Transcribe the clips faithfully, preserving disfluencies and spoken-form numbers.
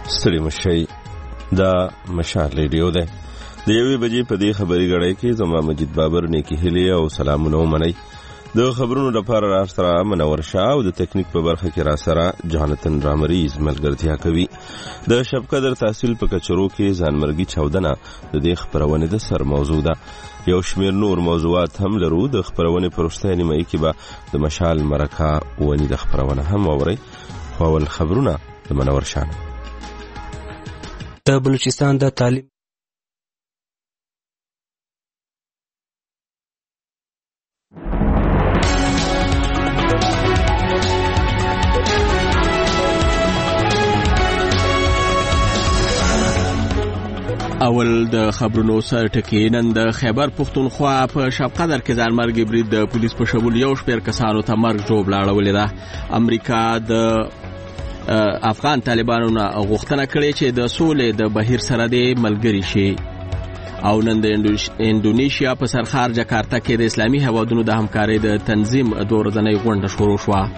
ستړي مشي دا مشال ریډیو ده د یوې بجې په دې خبري غړې کې زما مجید بابر نیکی هلي او سلامونه ومني د خبرونو لپاره را سره منور شاه او د تکنیک په برخه کې را سره جانتن رامریز ملګرتیا کوي د شبقدر تحصیل په کچرو کې ځانمرګي چاودنه د دې خبرونه د سر موضوع ده یو شمیر نور موضوعات هم لرو د خبرونه پرسته نیمه کې به د مشال مرکه ونی د خبرونه هم اوري خو ول خبرونه د منور شاه د بلوچستان د تعلیم اول د خبرونو سر ټکی نن د خیبر پختونخوا په شبقدر کې ځانمرګي برید د پولیس په شمول یو شمېر کسانو ته مرګ جوړ لاړولې ده امریکا د افغان طالبانو نه غوښتنه کړې چې د سولې د بهیر سره د ملګری شي او نن د انډونیشیا په سرخار جکارتا کې د اسلامي هیوادونو د همکارۍ د تنظیم دوه ورځنۍ غونډه شروع شوه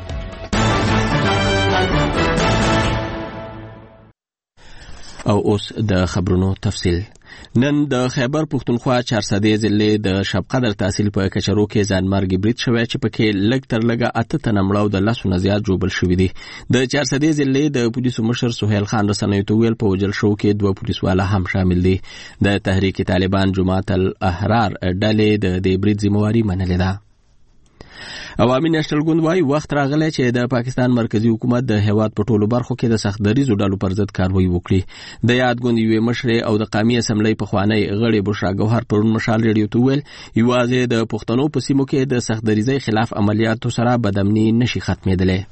او اوس د خبرونو تفصیل نن د خیبر پختونخوا چارسدې ضلع د شبقدر تحصیل په کچرو کې ځانمرګي برید شوی چې پکې لږ تر لږه اته تنه مړه او د لسو نه زیات ژوبل شوي دي د چارسدې ضلع د پولیسو مشر سهیل خان رسنیو ته ویل په وژل شوو کې دوه پولیسواله هم شامل دي د تحریک طالبان جماعت الاحرار ډلې د دې برید ذمہواري منلې ده عوامي نېشنل ګوند وايي وخت راغلی چې د پاکستان مرکزی حکومت د هیواد په ټولو برخو کې د سخت دریزو ډلو پر ضد کاروایی وکړي د یاد ګوند یوې مشرې او د قومي اسمبلی پخوانی غړي بشرا ګوهر پرون مشال ریډیو ته ویل یوازې د پښتنو په سیمو کې د سخت دریزۍ خلاف عملیاتو سره بدامني نشي ختمېدلی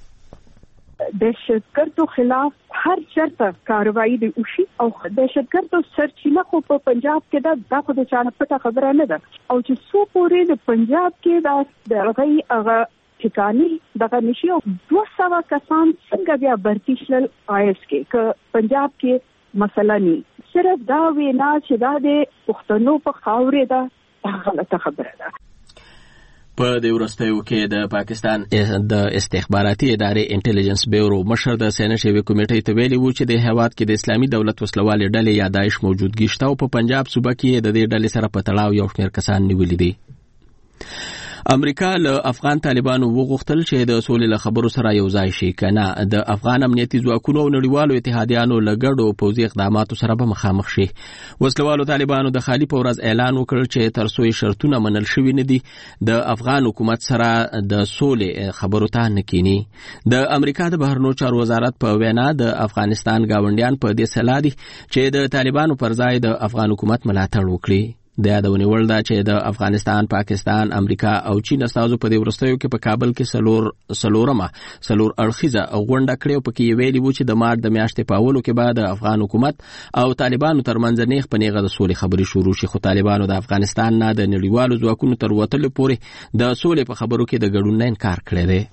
دهشتګردو خلاف هر چرته کاروایی دی وشي او دهشتګردو سرچینه خو په پنجاب کې دا د خو د چانه پټه خبره نه ده او چې څو پورې د پنجاب کې دا دغه هغه ټکاني دغه نشي او دوه سوه کسان څنګه بیا برتی شل آیس کې ک پنجاب کې مسله نه صرف دا وینا چې دا د پښتنو په خاورې ده غلطه خبره ده په دې ورستیو کې د پاکستان د استخباراتي ادارې انټيليجنس بیورو مشر د سینټ کمیټې ته ویلي وو چې د هیواد کې د اسلامي دولت وسلوالې ډلې یا داعش موجودګي شته او په پنجاب صوبه کې د دې ډلې سره په تړاو یو شمېر کسان نیولي دي امریکا له افغان طالبانو وغوښتل چې د سولې له خبرو سره یو ځای شي کنه د افغان امنیتي ځواکونو او نړیوالو اتحادیانو له ګډو پوځي اقداماتو سره به مخامخ شي وسلوالو طالبانو د خالي په ورځ اعلان وکړ چې تر څو شرطونه منل شوي نه دي د افغان حکومت سره د سولې خبرو ته نه کینی د امریکا د بهرنیو چارو وزارت په وینا د افغانستان گاونډیان په دې سلا دي چې د طالبانو پر ځای د افغان حکومت ملاتړ وکړي د یادونې وړ ده چې د افغانستان، پاکستان، امریکا او چین استازو په دې وروستیو کې په کابل کې سلور سلورمه سلور اړخیزه غونډه کړې او پکې ویلي وو چې د مارچ د میاشتې په اولو کې بعد د افغان حکومت او طالبانو ترمنځ نیغ په نیغه د سولې خبرې شروع شي خو طالبانو د افغانستان نه د نړیوالو ځواکونو تر وتلو پورې د سولې په خبرو کې د ګډون نه انکار کړی دی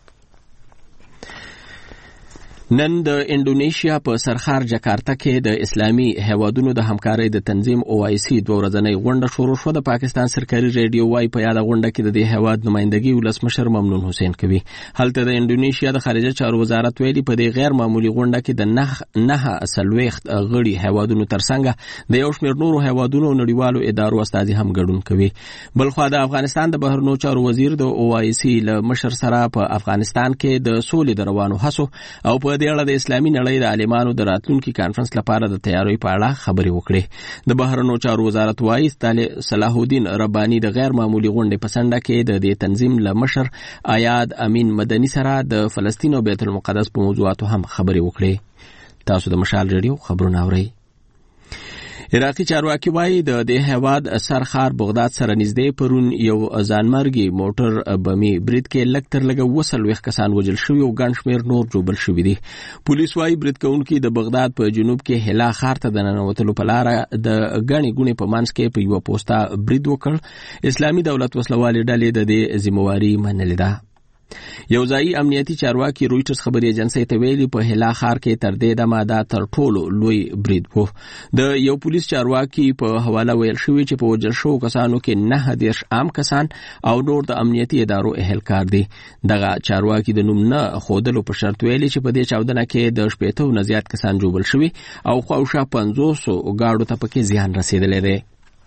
نن د انډونیشیا په سرخار جکارتا کې د اسلامي هیوادونو د همکارۍ د تنظیم او آی سی دوه ورځنۍ غونډه شروع شوه د پاکستان سرکاري ریډیو وايي په یاده غونډه کې د دې هیواد نمائندګي ولسمشر ممنون حسین کوي هلته د انډونیشیا د خارجه چارو وزارت ویلي په دې غیر معمولی غونډه کې د نه نه سلويخت غړي هیوادونو ترڅنګ د یو شمېر نورو هیوادونو او نړیوالو ادارو استازي هم ګډون کوي بلخو د افغانستان د بهرنیو چارو وزیر د او آی سی له مشر سره په افغانستان کې د سولې د روانو هڅو او په دې اړه د اسلامي نړۍ د عالمانو د راتلونکي کانفرنس لپاره د تیاری په اړه خبرې وکړې د بهرنیو چارو وزارت وايي صلاح الدین رباني د غیر معمولی غونډې په سنډه کې د دې تنظیم له مشر آیاد امین مدني سره د فلسطین او بیت المقدس په موضوعاتو هم خبرې وکړې تاسو د مشال ریډیو خبرونه اورئ عراقي چارواکي وايي د دې هیواد سرخار بغداد سره نږدې پرون یو ځانمرګي موټر بمي برید کې لږ تر لږه وسل ویخ کسان وژل شوي او ګڼ شمېر نور جوبل شوي دي پولیس وايي برید کوونکي د بغداد په جنوب کې هلا ښار ته د ننوتلو په لاره د ګڼې ګوڼې په منځ کې په یوه پوسټه برید وکړ اسلامي دولت وسلوالې ډلې د دې ذمہواري منلې ده یو ځایي امنیتي چارواکي رويټرز خبري ایجنسي ته ویلي په هلا ښار کې تر دې دمه دا تر ټولو لوی برید وو. د یو پولیس چارواکي په حواله ویل شوی چې په وژل شوو کسانو کې نه دېرش عام کسان او نور د امنیتي ادارو اهلکار دي. دغه چارواکي د نوم نه ښودلو په شرط ویلي چې په دې چاودنه کې د شپېتو نه زیات کسان جوړل شوي او خواوشا پنځوس غاړو ته پکې زیان رسیدلی دی.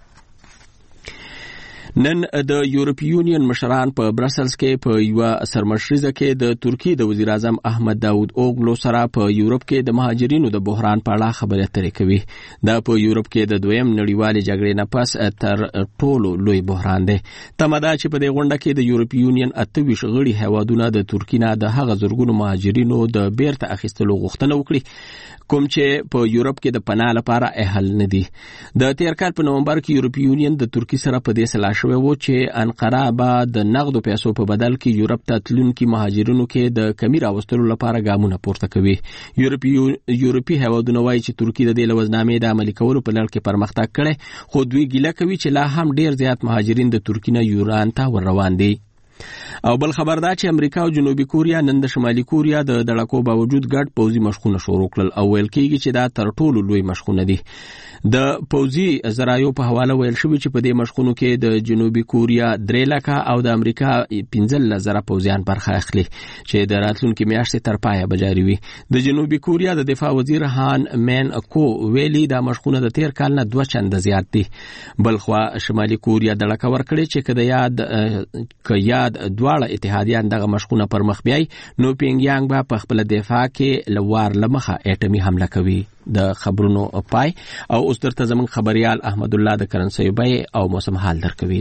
نن د یورپی یونین مشران په برسلز کې په یو سرمشریزه کې د ترکی د وزیر اعظم احمد داود اوغلو سره په یورپ کې د مهاجرینو د بحران په اړه خبرې اترې کوي. دا په یورپ کې د دویم نړیوالې جګړې نه پس تر ټولو لوی بحران دی. تمه ده چې په دې غونډه کې د یورپی یونین اته ویشت غړي هیوادونه د ترکی نه د هغه زرګونو مهاجرینو د بیرته اخیستلو غوښتنه وکړي کوم چې په یورپ کې د پناه لپاره اهل نه دي. د تیر کال په نومبر کې یورپی یونین د ترکی سره په دې سلا شوی و چې انقره به د نقدو پیسو په بدل کې یورپ ته تلونکي مهاجرینو کې د کمی راوستلو لپاره ګامونه پورته کوي. یورپی یورپی هیوادونه وایي چې ترکی د دې لوزنامې د عملي کولو په لړ کې پرمختګ کړي خو دوی ګیله کوي چې لا هم ډیر زیات مهاجرین د ترکی نه یوران ته ور روان دي. او بل خبر دا چې امریکا او جنوبي کوریا نن د شمالي کوریا د دړکو باوجود ګډ پوځي مشقونه شروع کړل او ویل کېږي چې دا تر ټولو لوی مشقونه دي. د پوځي ذرایعو په حواله ویل شوی چې په دې مشقونو کې د جنوبي کوریا درې لکه او د امریکا پنځه زره پوځیان برخه اخلي چې د راتلونکي میاشتې تر پایه به جاري وي. د جنوبي کوریا د دفاع وزیر هان مین کو ویلي دا مشقونه د تیر کال نه دوه چنده زیات دي. بلخوا شمالي کوریا دړکه ورکړي چې کله یاد ک یاد دواړه اتحادیان دغه مشقونه پر مخ بیاي نو پینګ یانګ به په خپل دفاع کې لوار لمخه اټومي حمله کوي. د خبرونو پای او اوس درته زموږ خبريال احمد الله د کرنسي بای او موسم حال درکوي.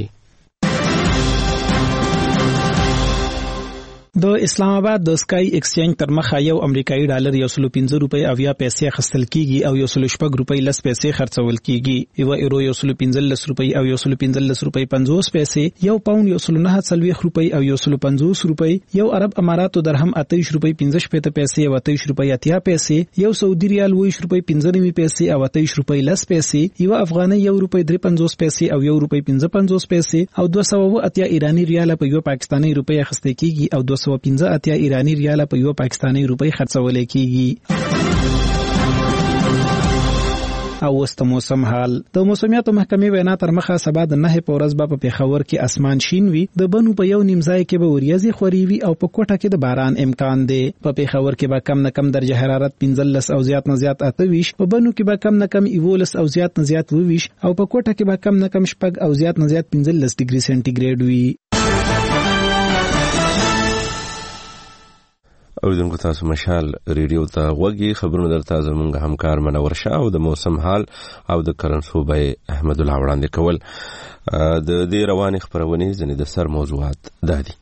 د اسلام آباد د سکای ایکسچینج تر مخه یو امریکایي ډالر یو سل پنځه روپۍ او یا پیسې خرڅل کیږي او یو سل شپږ روپۍ لس پیسې خرڅول کیږي. یو ایرو یو سل پنځه لس روپۍ او یو سل پنځه لس روپۍ پنځوس پیسې، یو پاوند یو سل نه څلوېښت روپۍ او یو سل پنځوس روپۍ، یو عرب اماراتو درهم اته ویشت روپۍ پنځه شپېته پیسې او اته ویشت روپۍ اتیا پیسې، یو سعودي ریال اووه ویشت روپۍ پنځه نوي پیسې او اته ویشت روپۍ لس پیسې، یو افغاني یو روپۍ درې پنځوس پیسې او یو روپۍ پنځه پنځوس پیسې او دوه سوه اتیا ایرانی ریال په یو پاکستاني روپۍ اخیستل کیږي او دوه سوه پنځه اتیا ایرانی ریال په یو پاکستاني روپۍ خرڅول کیږي. او وست موسم حال د موسمیاتو محکمې وینا تر مخه سبا د نه په ورځ په پیښور کې اسمان شین وي، د بنو په یو نیم ځای کې به وریځي خوري وي او په کوټه کې د باران امکان دی. په پیښور کې به کم نه کم درجه حرارت پنځلس او زیات نه زیات اته ویشت، په بنو کې به کم نه کم یولس او زیات نه زیات اووه ویشت او په کوټه کې به کم نه کم شپږ او زیات نه زیات پنځلس ډیګري سنټیګریډ وي. او دغه تاسو مشال ریډیو ته وګي خبرونه درته زمونږ همکار منور شاه او د موسم حال او د کرنسو بای احمد الله وړاندې کول. د دې رواني خبرونه ځنې د سر موضوعات دادي.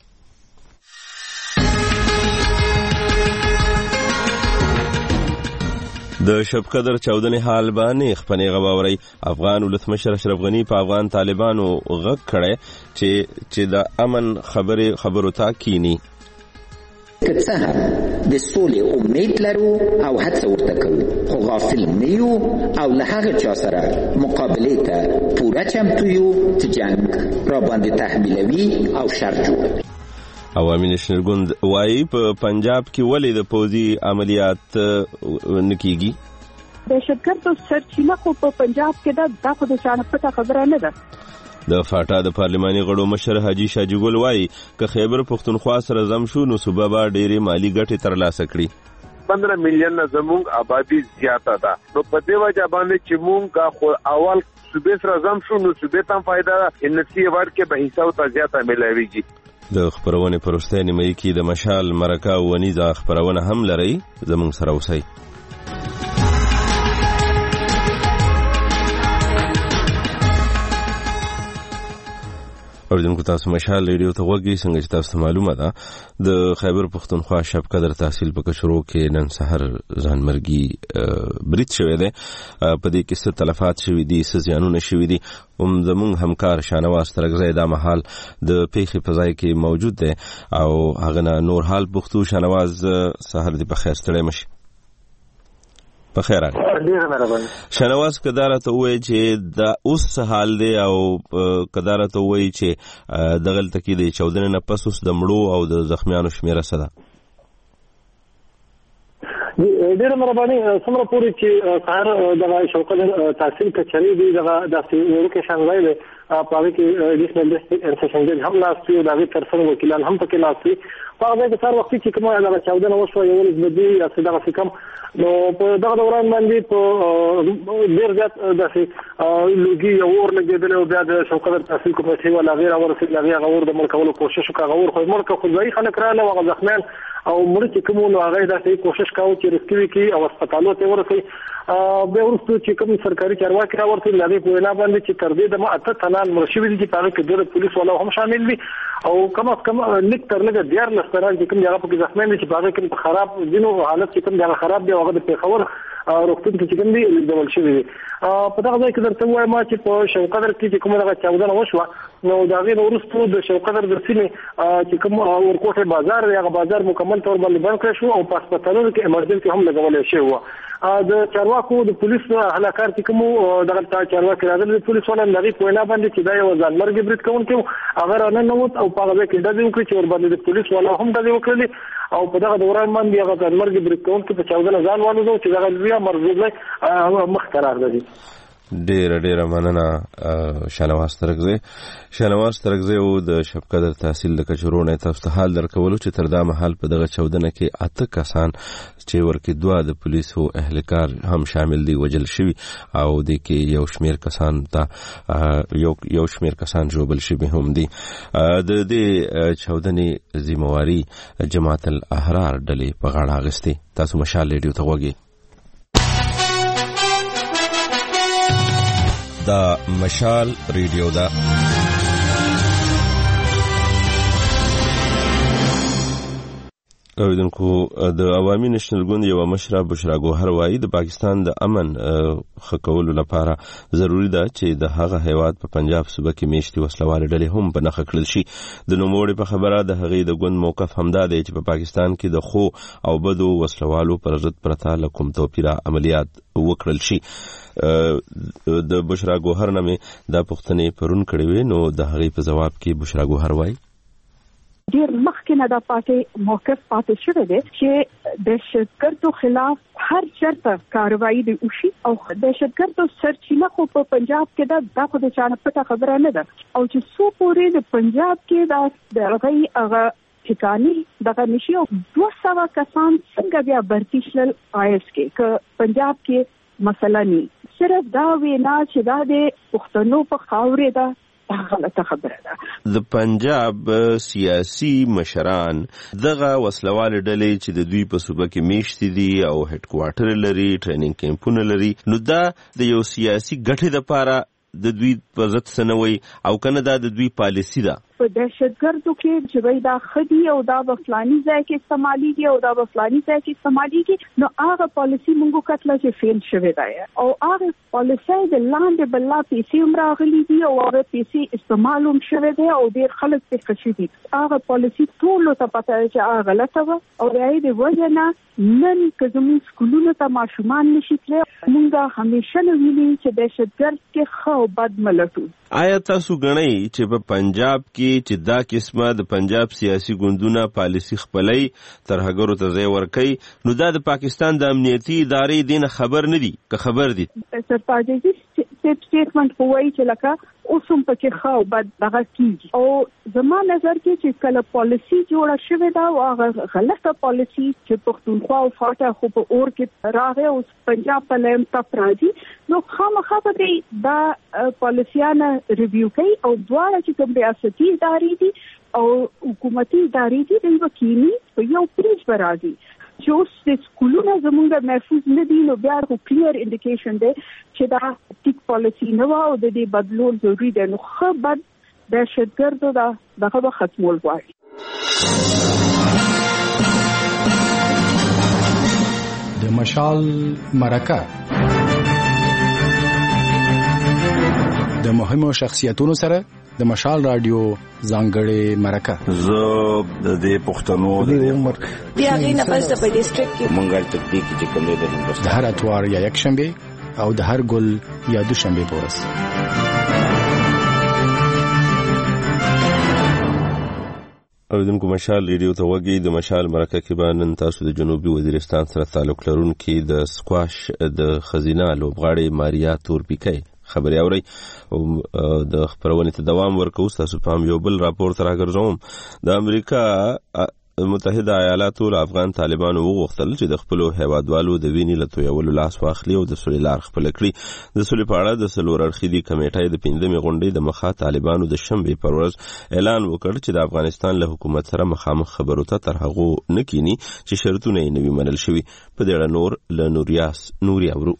د شب قدر چودنې حال باندې خپنې غواوري افغان ولسمشر اشرف غنی په افغان طالبانو غږ کړي چې چې د امن خبره خبرو تا کینی که څه هم د سولې امید لرو او هڅه ورته کوو، خو غافل نه یو او له هغه چا سره مقابلې ته پوره چمتو یو چې جنګ را باندې تحمیلوي او شر جوړوي. او امین شنرګوند وایي په پنجاب کې ولې د پوځي عملیات نکېږي؟ دهشتګردو سرچینه خو په پنجاب کې ده، دا خو د چا نه پټه خبره نه ده. د فاټا د پارلماني غړو مشر حاجی شاجي ګل وایي که خیبر پښتونخوا سره زم شو نو صوبه به ډېرې مالی ګټې ترلاسه کړي. پندرہ میلیون زمونږ آبادی زیاته ده، نو په دې وجه باندې چې مونږ خو اول صوبې سره زم شو نو صوبې ته فائدہ انسی ورکه به حساب ته زیاته ملويږي. د خبرونه پرسته نیمه کې د مشال مرکه ونیزه خبرونه هم لري، زمونږ سره اوسئ. اوریدونکو تاسو مشال ریډیو ته وګورئ. څنګه چې تاسو معلومه ده د خیبر پښتونخوا شب قدر تحصیل په کشرو کې نن سحر ځانمرګي برید شوی دی. په دې کې څه تلفات شوي دي، څه زیانونه شوي دي. هم زموږ همکار شانواز ترګزی دا مهال د پیښې په ځای کې موجود دی او هغه نور حال پښتو. شانواز سحر دې په خیر ستړی مشي. په خیر راغلی. ډېره مهرباني. شنواز کداره ته وایي چې دا اوس حال دی او کداره ته وایي چې دغلته کې د چاودنې نه پس اوس د مړو او د زخمیانو شمیره څه ده؟ ډېره مهرباني. څومره پورې چې سهار دغه شوکت تحصیل کچري دی دغه داسې وړوکی شانګای دی په هغې کې اډیشنل ډسټرکټ سیشن جج هم ناست وي او د هغې تر څنګ وکیلان هم پکې ناست وي. په هغه ځای کې سهار وختي چې کومه دغه چاودنه وشوه یولس بجې یا څه دغسې کم، نو په دغه دوران باندې په ډېر زیات داسې لوګي یا اور لګېدلی او بیا د شوکت تحصیل کمیټې والا هغې راورسېدل، هغې هغه اور د مړ کولو کوشش وکړه. هغه اور خو یې مړ کړه، خو ځایي خلک راغله او هغه زخمیان او مړه چې کوم نو هغه داسې کوشش کاوه چې ریسکیو کړي او هسپتالو ته ورسوي. بیا وروسته چې کوم سرکاري چارواکي راورسېدل د هغې په وینا باندې چې تر دې دمه اته تنان مړه شوي دي چې په هغې کې دوه پولیس والا هم شامل دي او کم از کم لږ تر لږه دیارلس تنان چې کوم د هغه پکې زخمیان دي چې په هغې کې په خراب ځینو حالت چې کوم د هغه خراب دی او هغه د پېښور روغتون کې چې کوم دي لیږدول شوي دي. په دغه ځای کې درته ووایم چې په شوقدر کې چې کومه دغه چاودنه وشوه نو د هغې نه وروسته د شوقدر د سیمې چې کوم ورکوټې بازار دی هغه بازار مکمل طور باندې بند کړی شو او په هسپتالونو کې ایمرجنسي هم لګولی شوې وه. د چارواکو د پولیس هلاکار چې کوم دغه چارواکي راغلي د پولیس والا د هغې په وینا باندې چې دا یو ځانمرګي برید کوونکی و، هغه راننوت او په هغه ځای کې ډزې وکړي چې ورباندې د پولیس والا هم ډزې وکړلې او په دغه دوران باندې هغه ځانمرګي برید کوونکي په چاودنه ځان والوځو چې دغه بیا مرزوبلی مخ قرار ده. ډیره ډیره مننه شنواز ترکزی. شنواز ترکزی او د شبقدر تحصیل د کچرو نه تاسو ته حال درکولو چې تر دا مهال په دغه چاودنه کې اته کسان چې ورکې دوه د پولیسو اهلکار هم شامل دي وجل شوي او د کې یو شمیر کسان ته یو یو شمیر کسان جوړل شوي هم دي. د دې چاودنې ذمہواری جماعت الاحرار ډلې په غاړه اخیستې. تاسو مشال ریډیو ته وګورئ. دا مشال ریډیو دا اوریدونکو د عوامي نېشنل ګوند یو مشره بشرا ګوهر وایي د پاکستان د امن خکولو لپاره ضروری ده چې د هغه هیواد په پنجاب صوبه کې میشتي وسلوال ډلې هم په نښه کړل شي. د نوموړي په خبره د هغې د ګوند موقف همدا دی چې په پاکستان کې د خو او بدو وسلوالو پر ضد پرته له کوم توپیره عملیات وکړل شي. د بشرا ګوهر نه مې دا پوښتنې پرون کړې وې، نو د هغې په جواب کې بشرا ګوهر وایي ډیر مخکې نه دا پاتې موقف پاتې شوی دی چې دهشتګردو خلاف هر چرته کاروایی دی وشي او دهشتګردو سرچینه خو په پنجاب کې دا د خو د چانه پټه خبره نه ده او چې څو پورې د پنجاب کې دا د هغې هغه ټکانې دغه نشي او دوه سوه کسان څنګه بیا برتي شلل آی اس کې که پنجاب کې مسله نه صرف دا وینا چې دا د پښتنو په خاورې ده غلطه خبره ده. د پنجاب سیاسي مشران دغه وسلوال ډلې چې د دوی په صوبه کې میشتي دي او هډ کوارټر لري ټریننګ کیمپونه لري، نو دا د یو سیاسي ګټې لپاره د دوی په ضد سنوي او کنه دا د دوی پالیسی ده. په دهشتګردو کې چې وای دا خدي او دا په فلاني ځای کې استعماليږي او دا په فلاني ځای کې استعماليږي، نو هغه پالیسی موږ کتل چې فیل شوی دی او هغه پالیسی د لاندې بل پیسې هم راغلي دي او هغه پیسې استعمال هم شوی دی او ډېر خلک پرې خوشي دي. هغه پالیسی ټول ته پته چې هغه غلطه وه او د هغې د وجې نه نن که زموږ سکولونو ته ماشومان نشي تللی، موږ همیشه نه ویلي چې دهشتګرد کې ښه او بد ملټو. آیا تاسو ګڼئ چې په پنجاب کې چې دا قسمه د پنجاب سیاسي ګوندونه پالیسی خپلای ترهګرو ته ځای ورکوي، نو دا د پاکستان د امنیتي ادارې دینه خبر نه دي که خبر دي؟ سرتاجي سټیټمنټ وایي چې لکه اوس هم پکې ښه او بد دغه کېږي او زما نظر کې چې کله پالیسي جوړه شوې ده او هغه غلطه پالیسي چې پښتونخوا او فاټا خو په اور کې راغی اوس پنجاب ته لیم تپ راځي، نو خامخا به دی دا پالیسیانه ریویو کوي او دواړه چې کوم ریاستي ادارې دي او حکومتي ادارې دي دوی به کینی په یو پیج به راځي چې اوس د سکولونه زمونږ محفوظ نه دي، نو بیا خو کلیر انډیکیشن دی چې دا ټیک پالیسي نه وه او د دې بدلول ضروري دی. نو ښه بد دهشتګردو دا دغه به ختمول غواړي. د مشال مرکه د مهمو شخصیتونو سره د مشال رادیو ځانګړې مرکه زه د دې پښتنو د عمر دی هغه نه پس په ډیسټریکټ کې مونږه تطبیق چې کوم دی د هندوستان د هر اتوار یا یک شنبه او د هر ګل یا دوشنبه په ورځ. اوریدونکو مشال ریډیو ته وګورئ. د مشال مرکه کې به نن تاسو د جنوبي وزیرستان سره تعلق لرونکي د سکواش د خزینه لوبغاړې ماریا تورپیکۍ خبري اوري او د خبرونې ته دوام ورکوي. تاسو په یو بل راپور تر راګرځوم. د امریکا متحده ایالاتو له افغان طالبانو وغوښتل چې د خپل هیوادوالو د وینې له تویولو لاس واخلي او د سولې لار خپل کړي. د سولې په اړه د څلور اړخیزې کمیټې د پنځمې غونډې د مخه طالبانو د شنبې پر ورځ اعلان وکړ چې د افغانستان له حکومت سره مخامخ خبرو ته تر هغو نه کینی چې شرطونه یې نوي منل شوي. په دې اړه نور له نوریاس نوري اورو.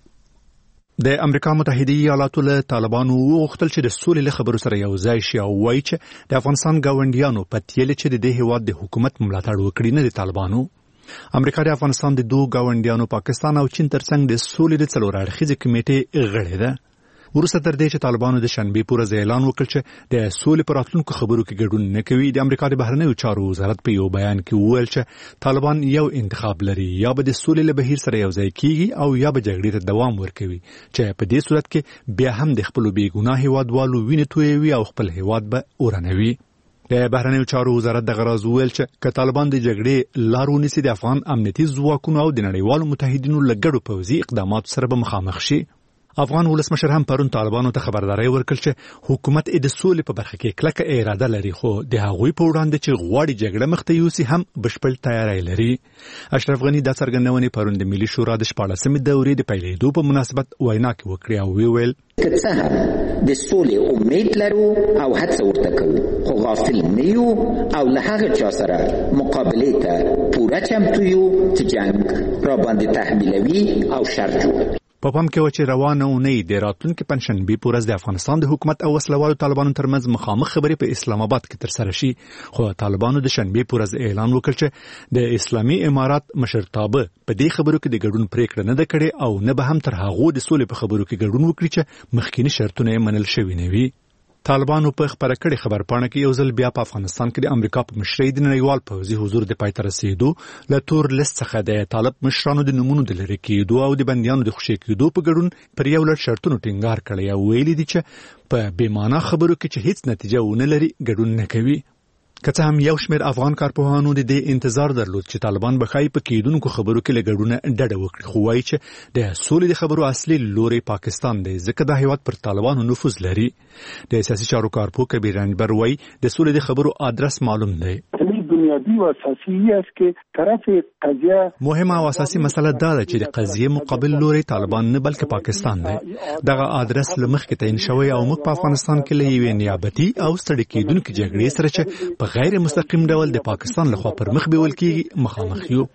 د امریکا متحده ایالاتو له طالبانو وغوښتل چې د سولې له خبرو سره یو ځای شي او وایي چې د افغانستان ګاونډیانو په تیلې چې د دې هیواد د حکومت ملاتړ وکړي نه د طالبانو. امریکا د افغانستان د دوه ګاونډیانو پاکستان او چین ترڅنګ د سولې د څلور اړخیزې کمیټې غړې ده. ورسته تر دې چې طالبانو د شنبې پر ورځ اعلان وکړ چې د سولې پر راتلونکو خبرو کې ګډون نه کوي. د امریکا د بهرنیو چارو وزارت په یو بیان کې وویل چې طالبان یو انتخاب لري، یا به د سولې له بهیر سره یو ځای کیږي او یا به جګړې ته دوام ورکوي، چې په دې صورت کې بیا هم د خپل بې ګناه هیوادوالو وینې تویوي او خپل هیواد به اورانوي. د بهرنیو چارو وزارت د غراز ویل چې که طالبان د جګړې لار ونیسي د افغان امنیتي ځواکونو او د نړیوالو متحدینو له ګډو پوځي اقداماتو سره به مخامخ شي. افغان ولسمشر هم پرون طالبانو ته خبرداري ورکړه چې حکومت د سولې په برخه کې کلکه اراده لري، خو د هغوی په وړاندې چې غواړي جګړه مخته یوسي هم بشپړ تیاری لري. اشرف غنی د څرګندونې پرون د ملي شورا د شپاړسمې دورې د پیلېدو په مناسبت وینا کې وکړه او ویل که څه هم د سولې امید لرو او هڅه ورته کوو، خو غافل نه یو او له هغه چا سره مقابلې ته پوره چمتو یو چې جنګ را باندې تحمیلوي او شر جوړوي. په پام کې و چې روانه اونۍ د راتلونکي پنځشنبې په ورځ د افغانستان د حکومت او وسلوالو طالبانو ترمنځ مخامخ خبرې په اسلام آباد کې ترسره شي، خو طالبانو د شنبې په ورځ اعلان وکړ چې د اسلامي امارات مشرتابه په دې خبرو کې د ګډون پریکړه نه ده کړې او نه به هم تر هغو د سولې په خبرو کې ګډون وکړي چې مخکینی شرطونه یې منل شوي نه وي. طالبانو په خبره کړې خبرپاڼه کې یو ځل بیا په افغانستان کې د امریکا په مشرۍ د نړیوال پوځي حضور د پای ته رسېدو له تور لیست څخه د طالب مشرانو د نومونو د لرې کېدو او د بندیانو د خوشي کېدو په ګډون پر یو لړ شرطونو ټینګار کړی او ویلي دي چې په بې معنا خبرو کې چې هیڅ نتیجه ونه لري ګډون نه کوي. که څه هم یو شمېر افغان کارپوهانو د دې انتظار درلود چې طالبان به ښایي په کېدونکو خبرو کې له ګډونه ډډه وکړي، خو وایي چې د سولې د خبرو اصلي لوری پاکستان دی، ځکه دا هیواد پر طالبانو نفوذ لري. د سیاسي چارو کارپوه کبیر رنجبر وایي د سولې د خبرو آدرس معلوم دی. بنیادی و اساسی است که طرف قضیه مهمه او اساسي مسله دا ده چې د قضیه مقابل لوري طالبان نه بلکې پاکستان دی. دغه آدرس لمخ کې تعین شوی او موږ په افغانستان کې له یوې نیابتي او ستړي کېدونکې جګړې سره چې په غیر مستقیم ډول د پاکستان لخوا پر مخ بیول کېږي مخامخ یو.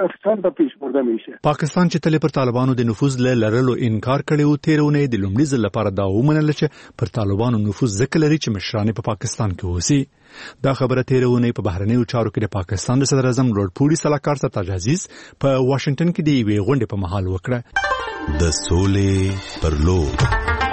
پاکستان چې تل پر طالبانو د نفوذ له لرلو انکار کړی و، تیرونه د لومړي ځل لپاره دا ومنل چې پر طالبانو نفوذ ځکه لري چې مشران په پاکستان کې اوسي. دا خبره تیرونه په بهرنیو چارو کې د پاکستان د صدر اعظم لوړ پوړي سلاکار سرتاج عزیز په واشنگټن کې د یوې غونډې په مهال وکړه. د سولې پر لور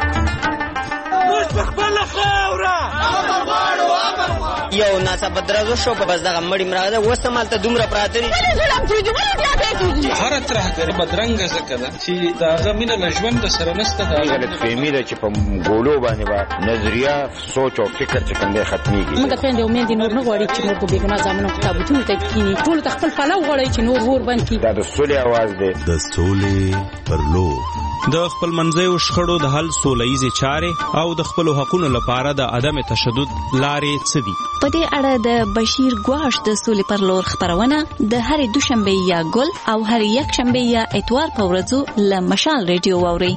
یو ناڅاپه درازو شو په بس دغه مړی مراغه وسته مالته دومره پراته دي هر طرح غیر بدرنګ زکه ده چې داغه مینه لژوند سره نسته. دا غلط فهمي ده چې په ګولو باندې با نظریه سوچ او فکر چې کوم دی ختميږي. موږ ته د امید نور نه غواړي چې موږ به ګنا ځامنو کتابونه ته کینی ټول تخپل پلو غواړي چې نور ور باندې دا د سولې आवाज دی. د سولې پر لور د خپل منځیو شخړو د حل سوله‌یزې چارې او د خپل حقوقو لپاره د عدم تشدد لارې څه دي. په دې اړه د بشیر ګواش د سولې پر لور خبرونه د هرې دوشنبه یا ګل او هر یک شنبه یا اتوار په ورځو له مشال ریډیو واوري.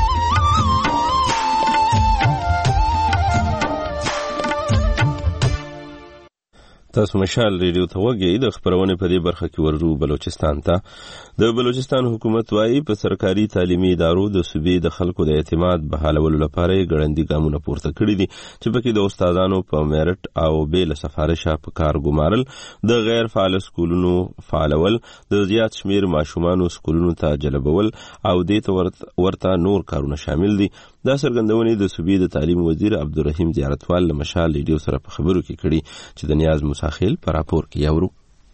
تاسو مشال ریډیو ته وګورئ. د خبرونه په دې برخه کې ورزو بلوچستان ته. د بلوچستان حکومت وايي په سرکاري تعلیمي ادارو د صوبې د خلکو د اعتماد بحالولو لپاره ګړندي ګامونه پورته کړي دي چې پکې د استادانو په میرټ او بیل سفارشه په کار ګمارل، د غیر فعال سکولونو فعالول، د زیات شمیر ماشومان سکولونو ته جلبول او د ورته نور کارونه شامل دي. دا څرګندونې د صوبې د تعلیم وزیر عبدالرحیم زیارتوال له مشال ریډیو سره په خبرو کې کړي چې د نیاز موساخیل په راپور کې یاورو.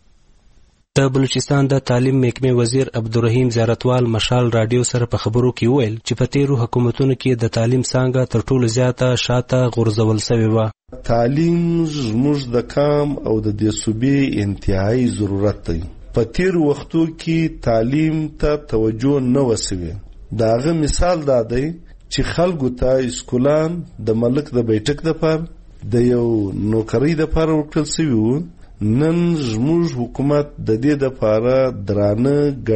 د بلوچستان د تعلیم محکمې وزیر عبدالرحیم زیارتوال مشال رادیو سره په خبرو کې وویل چې په تیرو حکومتونو کې د تعلیم څانګه تر ټولو زیاته شاته غورځول شوې وه. تعلیم زموږ د کام او د دې صوبې انتهایی ضرورت دی. په تیرو وختو کې تعلیم ته توجه نه وسوي. دا غو مثال دا دی چې خلکو ته اسکولان د ملک د بیٹک د پر د یو نوکری د پر ورکړل شوی وو. نن زموږ حکومت د دې لپاره درانه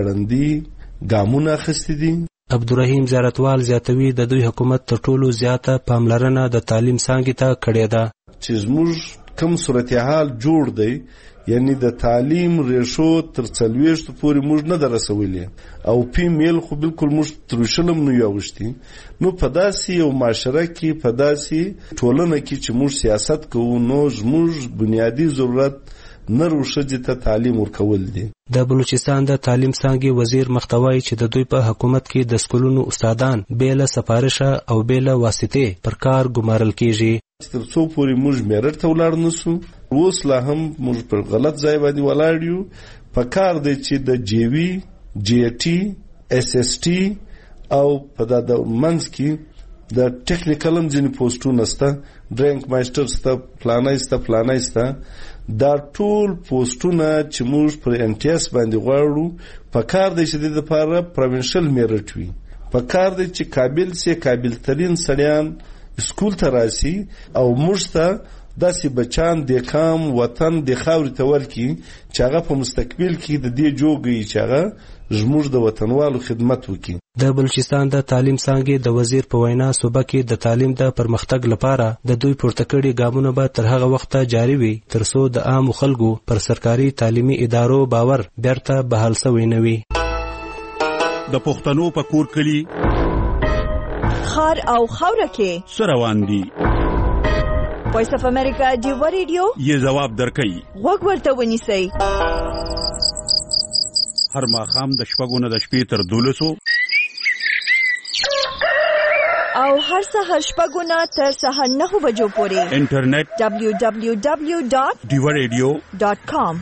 ګړندي ګامونه اخیستي دي. عبدالرحیم زیارتوال زیاتوي د دوی حکومت تر ټولو زیاته پاملرنه د تعلیم څانګې ته کړې ده. چې زموږ کوم صورتحال جوړ دی یعنی د تعلیم ریشو تر څلوېښتو پورې موږ نه در رسولی او پی میل خو بالکل موږ تر شلم نه یاوښتي. نو په داسې یو معاشره کې په داسې ټولنه کې چې موږ سیاست کوو نو زموږ بنیادی ضرورت نر او ښځې ته تعلیم ورکول دي. د بلوچستان د تعلیم څانګې وزیر مختوی چې د دوی په حکومت کې د سکولونو استادان بیله سفارشه او بیله واسطې پر کار ګمارل کیږي. تر څو پورې موږ میرټ ته ولاړ نسو اوس لا هم موږ پر غلط ځای باندې ولاړ یو. په کار دی چې د جی وی جی ټي اس اس ټي او په د منځ کې د ټیکنیکل هم ځینې پوسټونه سته، ډرینک مایسټر سته، فلانی سته فلانی سته. دا ټول پوسټونه چې موږ پر ان ټي اس باندې غواړو په کار دی چې د لپاره پروینشل میرټ وي. په کار دی چې قابل سي قابل ترین سړیان سکول ته راسي او موږ ته داسې بچان د کام وطن د خاورې ته ورکي چې هغه په مستقبل کې د دې جوګي چې هغه زموږ د وطنوالو خدمت وکړي. د بلوچستان د تعلیم څانګې د وزیر په وینا صوبه کې د تعلیم د پرمختګ لپاره د دوی پورته کړي ګامونه به تر هغه وخته جاري وي تر څو د عام خلکو پر سرکاري تعلیمي ادارو باور بیرته بحال شوی نه وي. د پښتنو په کور کلی خار او خوره کې سروان دي. وایس اف امریکا دیو ریډیو یې جواب درکړي. وګ ورته ونیسئ. هر ماښام د شپږو نه د شپې تر دولسو او هر سهار شپږو نه تر سهار نهو بجو پورې انټرنیټ دبلیو دبلیو دبلیو ډاټ دیو ریډیو ډاټ کام.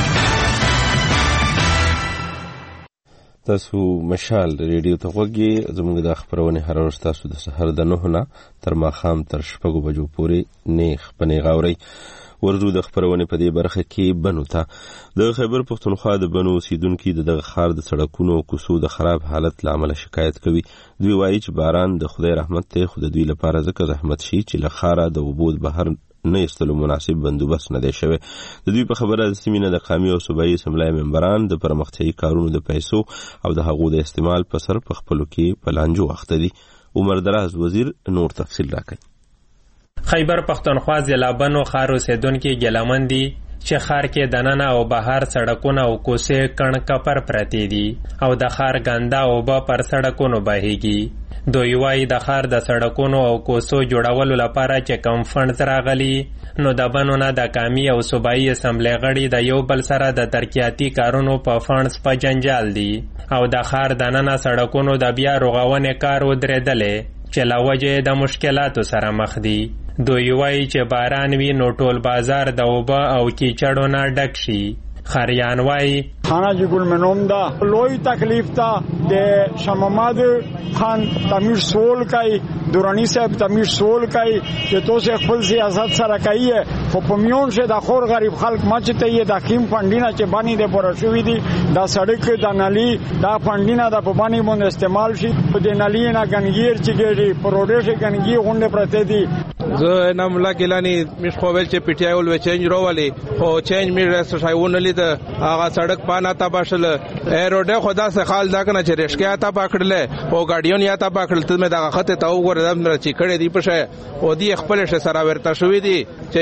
تاسو مشال ریډیو ته غوږی. زموږ د خبرونه هر ورځ تاسو د سحر د نه نه تر ماښام تر شپږو بجو پورې نیخ پنی غاوري. ورزو د خبرونه په دې برخه کې بنو ته د خیبر پښتونخوا د بنو اوسیدونکو د دغه خار د سړکونو او کوڅو د خراب حالت لامل شکایت کوي. دوی وایي چې باران د خدای رحمت ته خو د دوی لپاره ځکه زحمت شي چې له خاره د وبود بهر نه استلو مناسب بندوبست نه دی شوی. د دوی په خبره د سیمینه د قومي او صوبایي اسمبلی ممبران د پرمختیایي کارونو د پیسو او د هغو د استعمال په سر په خپلو کې په لانجو اخته دي. عمر دراز وزیر نور تفصیل راکړي. خیبر پښتونخوا ضلع بنو خار اوسیدونکي ګیلمن دي چې خار کې دننه او بهر سړکونه او کوڅې کڼ کپر پرتې دي او د خار ګنده اوبه پر سړکونو بهیږي. دوی وایي د خار د سړکونو او کوڅو جوړولو لپاره چې کم فنډز راغلي نو د بنو نه د قومي او صوبایي اسمبلی غړي د یو بل سره د ترقیاتي کارونو په فنډز په جنجال دي او د خار دننه سړکونو د بیا رغونې کار ودرېدلی چې له وجې د مشکلاتو سره مخ دي. دوی وایي چې باران وي نو ټول بازار د اوبه او کیچړو نه ډک شي. خریان وایي خانه جی گل منوم دا لوی تکلیف تا د شماماد خان تمیر سول کای دورانی صاحب تمیر سول کای چې تو سه خپل سیاست سره کوي خو په میون شه د خور غریب خلک مچته یې د کیم فندینا چې باندې د پرشوي دي د سړک د نالي د فندینا د په باندې باندې استعمال شي په د نالي نه ګنګیر چې ګړي پروډیش ګنګي غونډه پرته دي. زه نام لا کلانی مش خو ول چې پټیای ول چینج روالي خو چینج می رس شایونه لید هغه سړک پانا تا باشل روډه خدا سه خال دا کنه چې رشکیا تا پکړل او ګاډیون یا تا پکړل ته مې دا خطه تا وګوره دم چې کړه دی پشه او دی خپل شه سره ورته شوې دي چې یې جوړ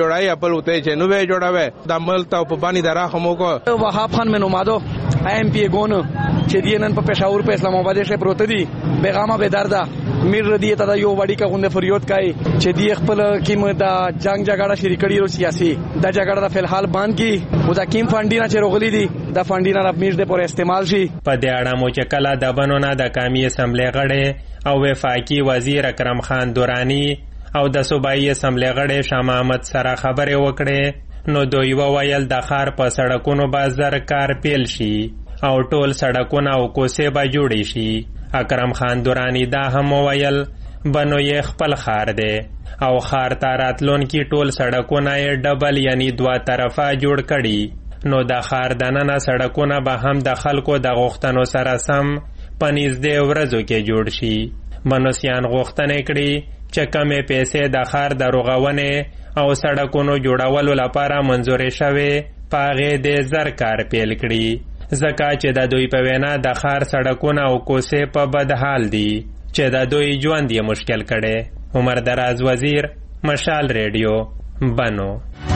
جوړای خپل وته چې نو به جوړاوي د عمل ته په باندې دراخمو کو وهاب خان منو مادو ایم پی ګون چې دی نن په پېښور په اسلام آباد کې پروت دي بیغامه به دردا میر ردی ته یو وړي کا غونډه فریاد کوي چې دی خپل کیم د جنگ جګړه شریکړي رو سیاسي د جګړه د فلحال باندې کی او د کیم فانډینا چې روغلي دي د فانډینا د میر د پر استعمال شي په دې اړه مو چې کله د بنونه د قومي اسمبلی غړي او وفاقي وزیر اکرم خان دورانی او د صوبایي اسمبلی غړي شاه محمد سره خبرې وکړې نو دوی وویل د ښار په سړکونو بازار کار پیل شي او ټول سړکونه او کوڅې به جوړې شي. اکرم خان دورانی دا هم وویل بنو یې خپل ښار دی او ښار ته راتلونکي ټول سړکونه یې ډبل یعنی دوه طرفه جوړ کړي نو د ښار دننه سړکونه به هم د خلکو د غوښتنو سره سم په نږدې ورځو کې جوړ شي. بنوسیان غوښتنې کړي چې کمې پیسې د ښار د رغونې او سړکونو جوړولو لپاره منظورې شوې په هغې د زر کار پیل کړي ځکه چې د دوی په وینا د ښار سړکونه او کوڅې په بد حال دي چې د دوی ژوند یې مشکل کړی. عمر دراز وزیر، مشال ریډیو، بنو.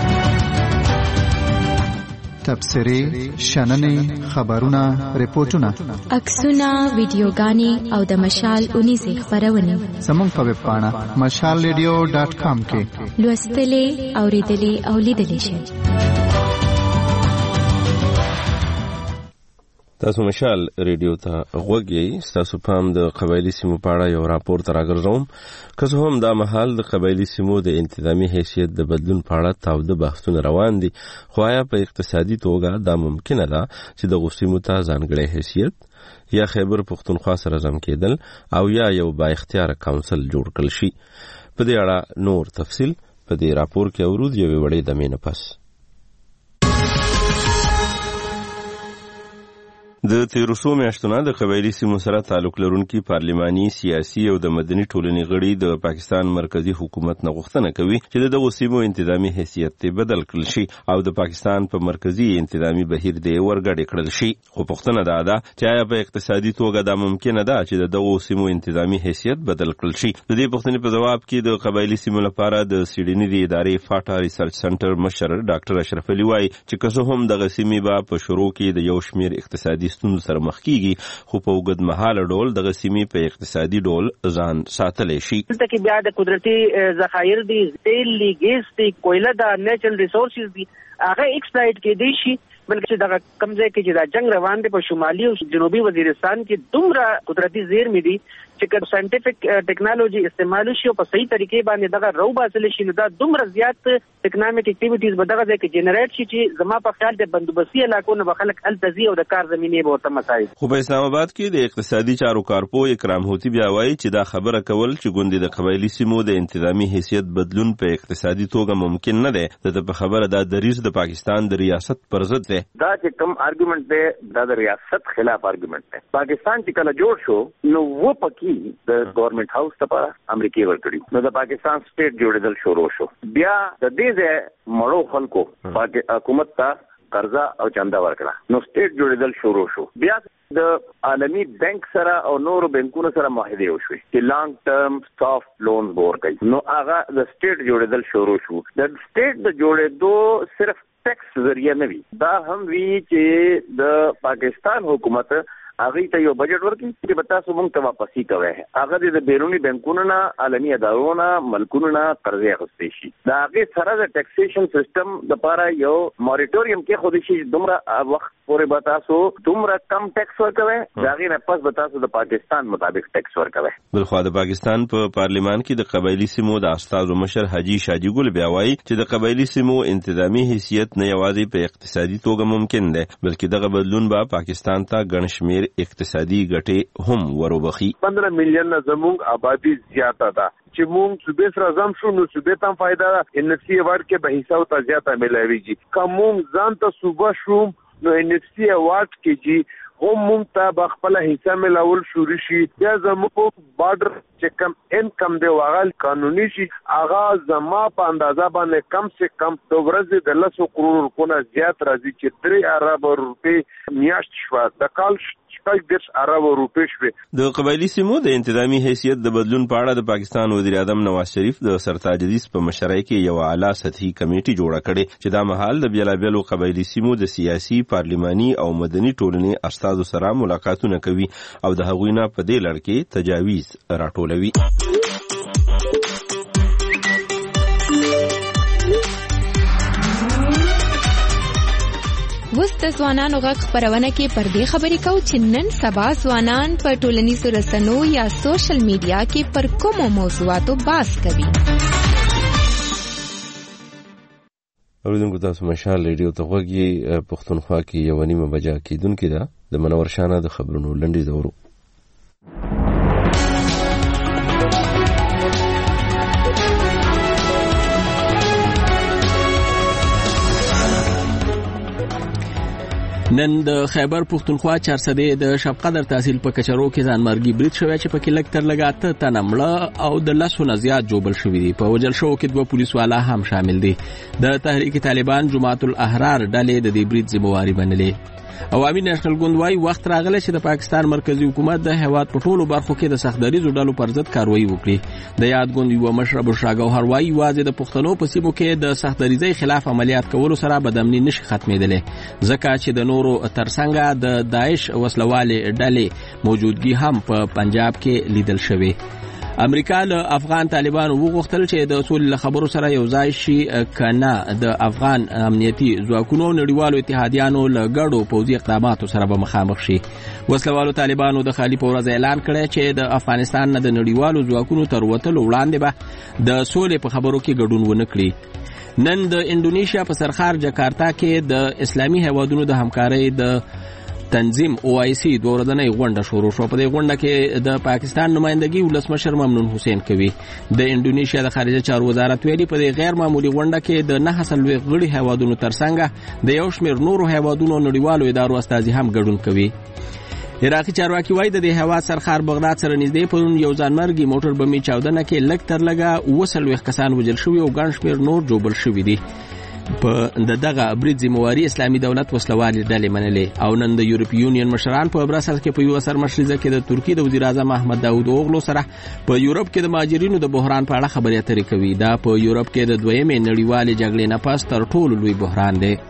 تبصرې، شننې، خبرونه، ریپورتونه، عکسونه، ویډیوګانې او د مشال اونیزې خپرونې زموږ په ویب پاڼه مشال ریډیو ډاټ کام کې لوستلې، اورېدلې او لیدلې شئ. تاسو مشال ریډیو ته غوږ یې. ستاسو پام د قبایلي سیمو په اړه یو راپور ته راګرځوم. که څه هم دا مهال د قبایلي سیمو د انتظامي حیثیت د بدلون په اړه تاوده بحثونه روان دي، خو آیا په اقتصادي توګه دا ممکنه ده چې دغو سیمو ته ځانګړی حیثیت یا خیبر پښتونخوا سره ضم کېدل او یا یو با اختیاره کونسل جوړ کړل شي؟ په دې اړه نور تفصیل په دې راپور کې اورو د یوې وړې دمې نه پس. د تیرو څو میاشتو نه د قبایلي سیمو سره تعلق لرونکي پارلماني، سیاسي او د مدني ټولنې غړي د پاکستان مرکزی حکومت نه غوښتنه کوي چې د دغو سیمو انتظامي حیثیت ته بدل کړل شي او د پاکستان په مرکزی انتظامي بهیر دی ورګډ کړل شي. خو پوښتنه دا ده چې آیا په اقتصادي توګه دا ممکنه ده چې د دغو سیمو انتظامي حیثیت بدل کړل شي؟ د دې پوښتنې په جواب کې د قبایلي سیمو لپاره د سیډني د ادارې فاټا ریسرچ سنټر مشر ډاکټر اشرف علي وايي چې که څه هم دغه سیمې به په شروع کې د یو شمېر اقتصادي ستونزو سره مخ کیږي، خو په اوږد مهاله ډول دغه سیمې په اقتصادي ډول ځان ساتلی شي. دلته کې بیا د قدرتي ذخایر دي، تیل دي، ګیس دي، کویله ده، نیچرل ریسورسز دي، هغه ایکسپلایټ کېدی شي. بلکې چې دغه کوم ځای کې چې دا جنگ روان دی په شمالي او جنوبي وزیرستان کې دومره قدرتي زیرمې دي چې که ساينټیفیک ټیکنالوژي استعمال شي او په صحیح طریقې باندې دغه رو باسل شي نو دا دومره زیات اکنامک اکټیویټیز به دغه ځای کې جنریټ شي چې زما په خیال د بندوبستي علاقو نه به خلک هلته ځي او د کار زمینې به ورته مساعد. خو په اسلام آباد کې د اقتصادي چارو کارپو اکرام هوتي بیا وایي چې دا خبره کول چې ګوندې د قبایلي سیمو د انتظامي حیثیت بدلون په اقتصادي توګه ممکن نه دی. د په خبره دا دریځ د پاکستان د ریاست پر ضد دی. دا چې کوم آرګومنټ دی دا د ریاست خلاف آرګومنټ دی. پاکستان چې کله جوړ شو نو و پکې د گورنمنٹ هاوس ته امریکای ورکړي نو د پاکستان سټیټ جوړېدل شروع شو. بیا د دې ځای مړو خلکو حکومت ته قرضه او چنده ورکړه نو سټیټ جوړېدل شروع شو. بیا د عالمی بانک سره او نورو بانکونو سره معاهده وشوي چې لانګ ټرم سافت لونز ورکړي نو هغه د سټیټ جوړېدل شروع شو. د سټیټ د جوړېدو صرف ټیکس ذریعہ نه وي، دا هم وی چې د پاکستان حکومت هغه ته یو بجټ ورکړي چې به تاسو موږ ته واپسی کوئ. هغه د بیرونی بانکونو نه، عالمي ادارو نه، ملکونو نه قرضې اخیستې شي. دا هغه سره د ټیکسیشن سیستم لپاره یو موریټوریم کې خو دې شي دومره وخت پورې به تاسو دومره کم ټیکس ورکوئ، دا هغې نه پس به تاسو د پاکستان مطابق ټیکس ورکوئ. بلخوا د پاکستان په پا پارلیمان کې د قبایلي سیمو د استازو مشر حاجي شاجي ګل بیا وایي چې د قبایلي سیمو انتظامي حیثیت نه یوازې په اقتصادي توګه ممکن دی بلکې دغه بدلون به پاکستان ته ګڼ شمېر اقتصادي ګټې هم وروبخي. پندرہ میلیون زموږ آبادی زیاته ده چې موږ صوبې سره ځم شو نو صوبې ته هم فایده ده، ان ایف سی ایوارډ کې به حصه ورته زیاته میلاویږي. که موږ ځان ته صوبه شوم نو ان ایف سی ایوارډ کې چې هم موږ ته به خپله حصه میلاول شروع شي. بیا زموږ بارډر چې کم انکم دی هغه قانوني شي، هغه زما په اندازه باندې کم سے کم د ورځې د لسو کروڑ روپونه زیات راځي چې درې اربه روپۍ میاشت شوه. د کال شپږ دېرش ارب روپۍ شوې. د قبایلي سیمو د انتظامی حیثیت د بدلون په اړه د پاکستان وزیر اعظم نواز شریف د سرتاج عزیز په مشرۍ کې یو اعلی سطحي کمیټه جوړه کړې چې دا مهال د بیلابیلو قبایلي سیمو د سیاسي، پارلماني او مدني ټولنې استازو سره ملاقاتونه کوي او د هغوی نه په دې لړ کې تجاویز راټولوي. وس د ځوانانو غږ خبرونه کې پر دې خبرې کوو چې نن سبا ځوانان په ټولنیزو رسنیو یا سوشل میډیا کې پر کومو موضوعاتو بحث کوي. اوریدونکو تاسو مشال ریډیو ته غوږی. پښتونخوا کې یو نیمه بجا کېدونکې ده. د منور شانه د خبرونو لنډیز اورو. نن د خیبر پښتونخوا چارسدې د شب قدر تحصیل په کچرو کې ځانمرګي برید شوی چې پکې لږ تر لږه اته تنه مړه او د لسو نه زیات جوبل شوي دي. په وژل شوو کې دوه پولیس والا هم شامل دي. د تحریک طالبان جماعت الاحرار ډلې د دې برید ذمہواري منلې. عوامي نېشنل ګوند وايي وخت راغلی چې د پاکستان مرکزی حکومت د هیواد په ټولو برخو کې د سختدریزو ډلو پر ضد کاروایی وکړي. د یاد ګوند یو مشر بشرا ګوهر وايي واځي د پښتنو په سیمو کې د سختدریزۍ خلاف عملیات کولو سره بدامني نشي ختمېدلې، ځکه چې د نورو ترڅنګ د داعش وسلوالې ډلې موجودګي هم په پنجاب کې لیدل شوی. امریکا له افغان طالبانو وغوښتل چې د اصول خبرو سره یو ځای شي کنه د افغان امنیتي ځواکونو نړیوالو اتحادیانو له ګډو پوځي اقداماتو سره به مخامخ شي. وسلوالو طالبانو د خالي په ورځ اعلان کړی چې د افغانستان نه د نړیوالو ځواکونو تر وتلو وړاندې به د سولې په خبرو کې ګډون ونه کړي. نن د انډونیشیا په سرخار جکارتا کې د اسلامي هیوادونو د همکارۍ د تنظیم او آی سی دوه ورځنۍ غونډه شروع شوه. په دې غونډه کې د پاکستان نمائندګي ولسمشر ممنون حسین کوي. د انډونیشیا د خارجه چارو وزارت ویلي په دې غیر معمولی غونډه کې د نه څلوېښت غړي هیوادونو ترڅنګ د یو شمېر نورو هیوادونو نړیوالو ادارو استازي هم ګډون کوي. عراقي چارواکي وایي د دې هیواد سرخار بغداد سره نږدې پرون یو ځانمرګي موټر بمي چاودنه کې لږ تر لږه اووه څلوېښت کسان وژل شوي او ګڼ شمېر نور جوبل شوي دي. په دغه برید ذمہواري اسلامي دولت وسلوالې ډلې منلې. او نن د یورپي یونین مشران په برسل کې په یو سرمشریزه کې د ترکیې د وزیر اعظم احمد داود اوغلو سره په یورپ کې د مهاجرینو د بحران په اړه خبرې اترې کوي. دا په یورپ کې د دویمې نړیوالې جګړې نه پس تر ټولو لوی بحران دی.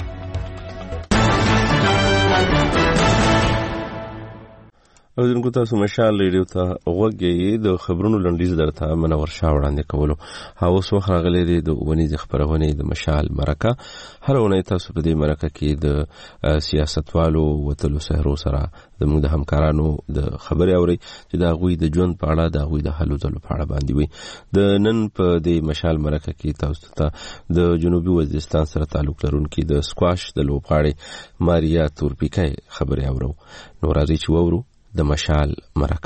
اوریدونکو تاسو مشال ریډیو ته غوږی. د خبرونو لنډیز درته منور شاه وړاندې کولو. اوس وخت راغلی دی د ونیزې خبرونې د مشال مرکه. هر اونۍ تاسو په دې مرکه کې د سیاستوالو وتلو سهرو سره زموږ د همکارانو د خبرې اوري چې د هغوی د ژوند په اړه، د هغوی د هلو ځلو په اړه باندې وي. د نن په دې مشال مرکه کې تاسو ته د جنوبي وزیرستان سره تعلق لرونکي د سکواش د لوبغاړې ماریا تورپیکای خبرې اورو. نو راځئ چې واورو د مشال مرکه.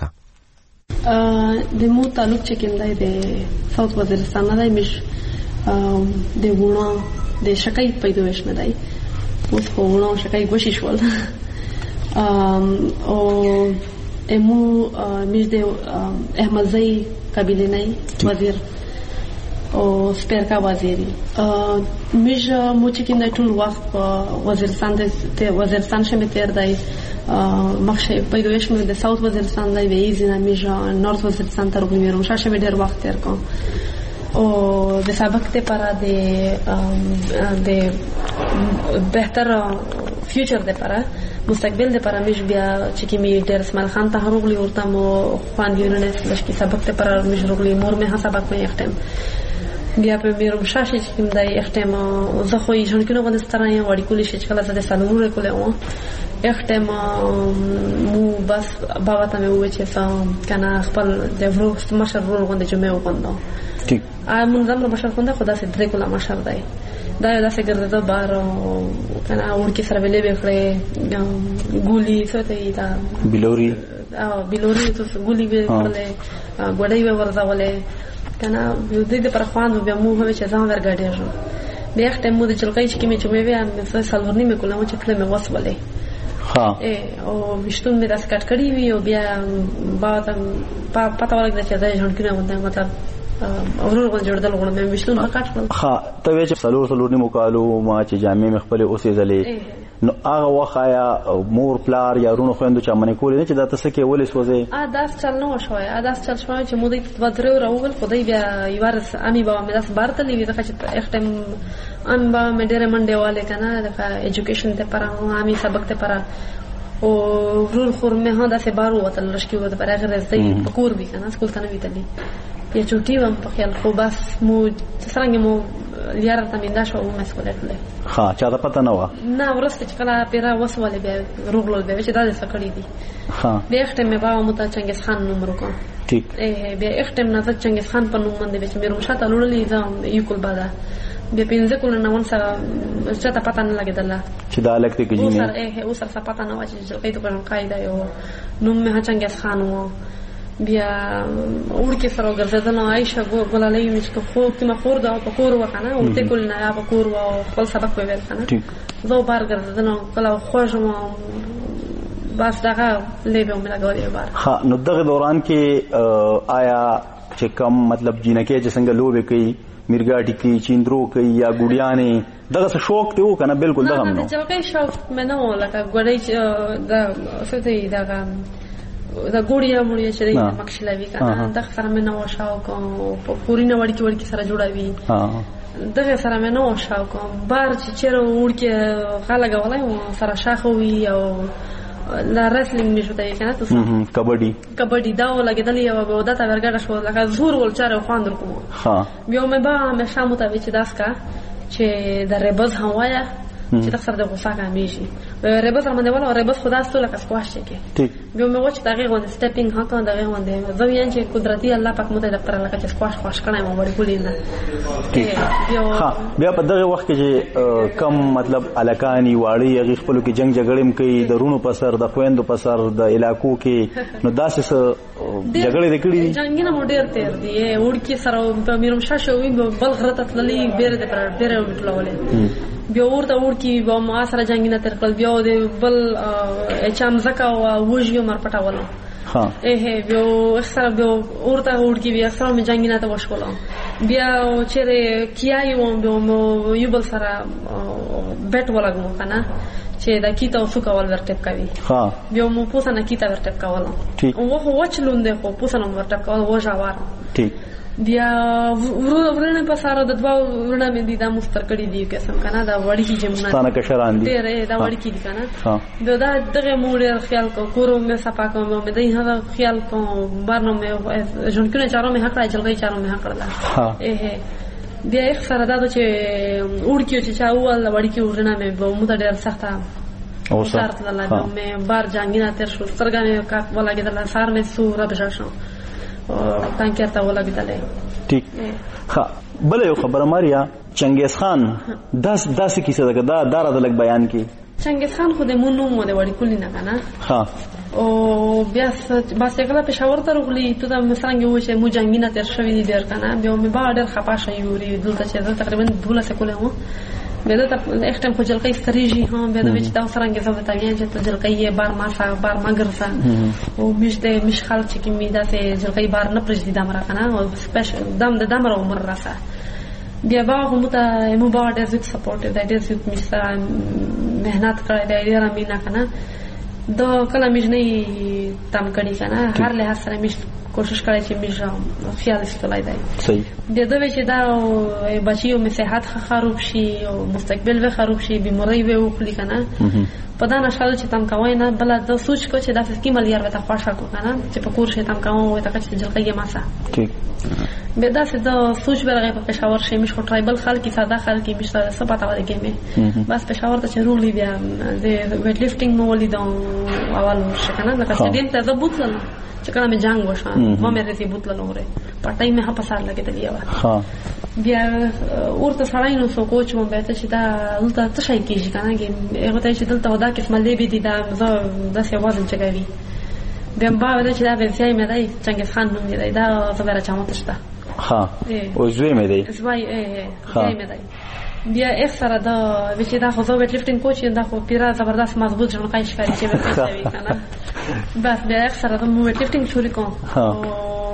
د مو تعلق چې کېندای د ساوث وزیرستان نه دی، مش د وونه د شکای پیدوش نه دی. اوس په وونه شکای ګوشي شول او امو مش د احمدزئی قبیله نه وزیر او سپیرکا وزیری مش مو چې کېندای ټول وخت په وزیرستان د وزیرستان شمه تیر دی. مخشه پیدایش مې د ساوث وزیرستان دی وی زینا میجا نورث وزیرستان ته روغلی میرم شاشه مې ډیر وخت تیر کوم او د سابق ته پر د د بهتر فیوچر د پر مستقبل د پر مش بیا چې کی می ډیر اسماعیل خان ته روغلی ورته مو خوان یونس لشکې سابق ته پر مش روغلی مور مې حسابک مې اختم بیا په میرم شاشه چې کوم دای اختم زه خو یې ژوند کې نو غوښتنه یې وړي کولې چې کله زه د سالورو کوله او اختم مو بس بابا ته مې وې چې فهم کنه خپل د ورو مشر ورو غونډه چې مې وغوندو ټیک ا منظم رو مشر غونډه خدا سي درې کوله مشر دی دا یو داسې ګرځېدو بار کنه ورکی سره ویلې وکړې ګولي څه ته دا بلوري او بلوري ته ګولي وکړې ګوډای و ورځولې کنه یو دې پر خوان بیا مو هوې چې ځان ورګاډې بیا ختم مو د چلکای چې کې چې مې ویا مې سالورنی مې کوله چې کله مې وسولې ها او وشتون مې داس کټ کړی وی او بیا بعد پتا ورګ چې دا ژوند کې نه مطلب اورور غو جوړدل غو مې وشتون کټ کړ. ها ته چې سالور سالورنی مو کالو ما چې جامع مخبل اوسې زلې نو هغه وخت آیا مور پلار یا ورونو خویندو چا منې کولې نه چې دا ته څه کې ولې سوځې؟ ا داس چل نه وشوی ا داس چل شوی چې مو دې ودرو راوغل خدای بیا یوارس امی بابا مې داس بارته لې ځکه چې اختم ان با مې ډېر منډه والے کنه د ایجوکیشن ته پر امی سبق ته پر او ورور خور مې هدا سه بارو وتل لشکې و د برغه رزدې پکور وی کنه سکول ته نه ویتلې یا چوټي وم په خیال خو بس مو څنګه مو لیار ته میندا شو مسکولټ لې ها چا ته پته نه و نه ورسته چې کله پیرا وسواله بیا روغلو بیا چې دا څه کړی دي ها بیا اختم مې بابا مت چنګیز خان نوم ورکو ټیک ای بیا اختم نه چنګیز خان په نوم باندې چې مې روم شاته لولې ځم یو کول بادا بیا پینځه کول نه ون سره چاته پته نه لګیدله چې دا الګ ته کې او سره ای او سره پته نه و چې کای ته کوم قاعده یو نوم مې چنګیز خان وو بیا ورکه سره ګرځیدنه عائشه ګلالۍ مې چې خو کما خور دا په کور وکنه او ته کول نه په کور و خپل سبق ویل کنه زه بار ګرځیدنه کله خوښم بس دغه لیبه مې لګولې بار ها نو دغه دوران کې آیا چې کم مطلب جینکه چې څنګه لوبه کوي میرګاټی کی چیندرو کوي یا ګوډیانه دغه څه شوق ته و کنه بالکل دغه نو چې هغه شوق مې نه و لکه ګوډی دا څه دی دغه دا ګوډیا مړی چې د مکشلوي کنه دا سره مې نو شاو کوم په پورینه وړکی وړکی سره جوړوي دغه سره مې نو شاو کوم بار چې چیرې وړکی خلک غولای سره شاخوي او لا رسلینګ مې شوته کنه تاسو کبډي کبډي دا ولګیدلی او به ودته ورګړه شو لکه زور ول چاره خواندر کوم ها بیا مې با مې شامو ته چې داس کا چې د ربز هوایا چې تاسو د غوسه کامیږي ربز باندې ولا ربز خدا ستو لکه سکواش کې ټیک بیا مې وڅ دغه غوډ سټیپینګ ها کوم دغه غوډ زویان چې قدرتي الله پاک مو ته د پر لکه سکواش خوش کړای مو وړي کولې نه ها بیا په دغه وخت کې چې کم مطلب الکانی واړی هغه خپل کې جنگ جګړې کوي د رونو په سر د خويندو په سر د علاقو کې نو داسې جګړې وکړي جنگینه مو ډېر تیر دي وړکی سره په میرم شاشه وي بل غرته تللی بیره د پر بیره وټلولې بیا ورته ورکی به ما سره جنگینه تر کول بیا د بل اچام زکا او وژیو مر پټاولم ها اه بیا سره بیا ورته ورکی بیا سره مې جنگینه ته وشولم بیا چیرې کیای وم بیا یو بل سره بیت ولګم کنه چې دا کیته اوسو کول ورټپ کوي ها بیا مو پوسنه کیته ورټپ کولم ټیک او هو وچلوندې خو پوسنه ورټپ کول وژاوار ټیک بیا ورونه په سره د دوا ورونه مې دي دا مستر کړی دی قسم کنه دا وړي کی جمعه ستانه کشران دي ډېر دا وړي کی دي کنه دا دغه موډ خیال کو کورو مې صفا کوم مې دای هغه خیال کوم بارنو مې جون کنه چارو مې حق راځلګي چارو مې حق راځه اه بیا یې سره دا چې وړکیو چې چا ول وړي کی ورونه مې به مو ته ډېر سخته او سره الله مې بار جنگینه تر شو سترګانه کا ولګیدل سار مې سور بشاشو تانکه تا ولګیدلې ټیک ها بل یو خبره ماریا چنګیز خان داس داسې کیسه ده دا دارا د لګ بیان کی چنګیز خان خو د مونږ مو د وړي کولې نه کنه ها او بیا بس یکله پېښور ته راغلی ته د مسرنګ و چې مو جنگینه تر شوې دي ډېر کنه بیا مې با ډېر خپاشه یوري دلته چې تقریبا دوله سکوله مو بیا ته اختم خو جلقې ستریږي هم بیا د وچ دا سرنګ زو ته یې چې ته جلقې بار ما سا بار ما ګرځا او مش دې مش خال چې کې می دا ته جلقې بار نه پرځ دي دمر کنه او سپیشل دم د دمر عمر راسه بیا با هم ته مو با ډېر زیات سپورټ دی ډېر زیات می سره مهنت کړی دی ډېر مینا کنه دا کله مې نه تم کړی کنه هر له سره مې کوشش کړی چې مې خیال استلای دی صحیح بیا دا چې دا بچیو مې صحت خراب شي او مستقبل به خراب شي بیماری به وکړي کنه په دا نشاله چې تم کوي نه بل دا سوچ کو چې دا فکر مل یار وته خوښه کو کنه چې په کور شي تم کوي ته چې جلقې ماسه ټیک بیا دا چې دا سوچ برغه په پېښور شي مش خو ټرایبل خلک ساده خلک مش څه پتا ولګي مې بس پېښور ته چرولې بیا د ویټ لیفټینګ مو ولیدم اول شکنه دا چې دین ته ضبط لنه چې کله مې جنگ وشو ما مې رسې بوتل نوره پټای مې په سر لګېدلی و ها بیا ورته سړی نو سو کوچ مو به ته چې دا دلته څه شي کېږي کنه کې هغه ته چې دلته ودا کې اسمه لېبي دي دا زه د څه وزن چګوي بیا با ود چې دا به ځای مې دی چنګیز خان نوم دی دا زبره چمته شته ها او زوی مې دی زوی اه ځای مې دی بیا اکثر دا چې دا خو زه ویټ لیفټینګ کوچ دا خو پیرا زبردست مضبوط جوړ کای ښکاري چې به کوي کنه بس بیا اکثر دا مو ویټ لیفټینګ شروع کوم او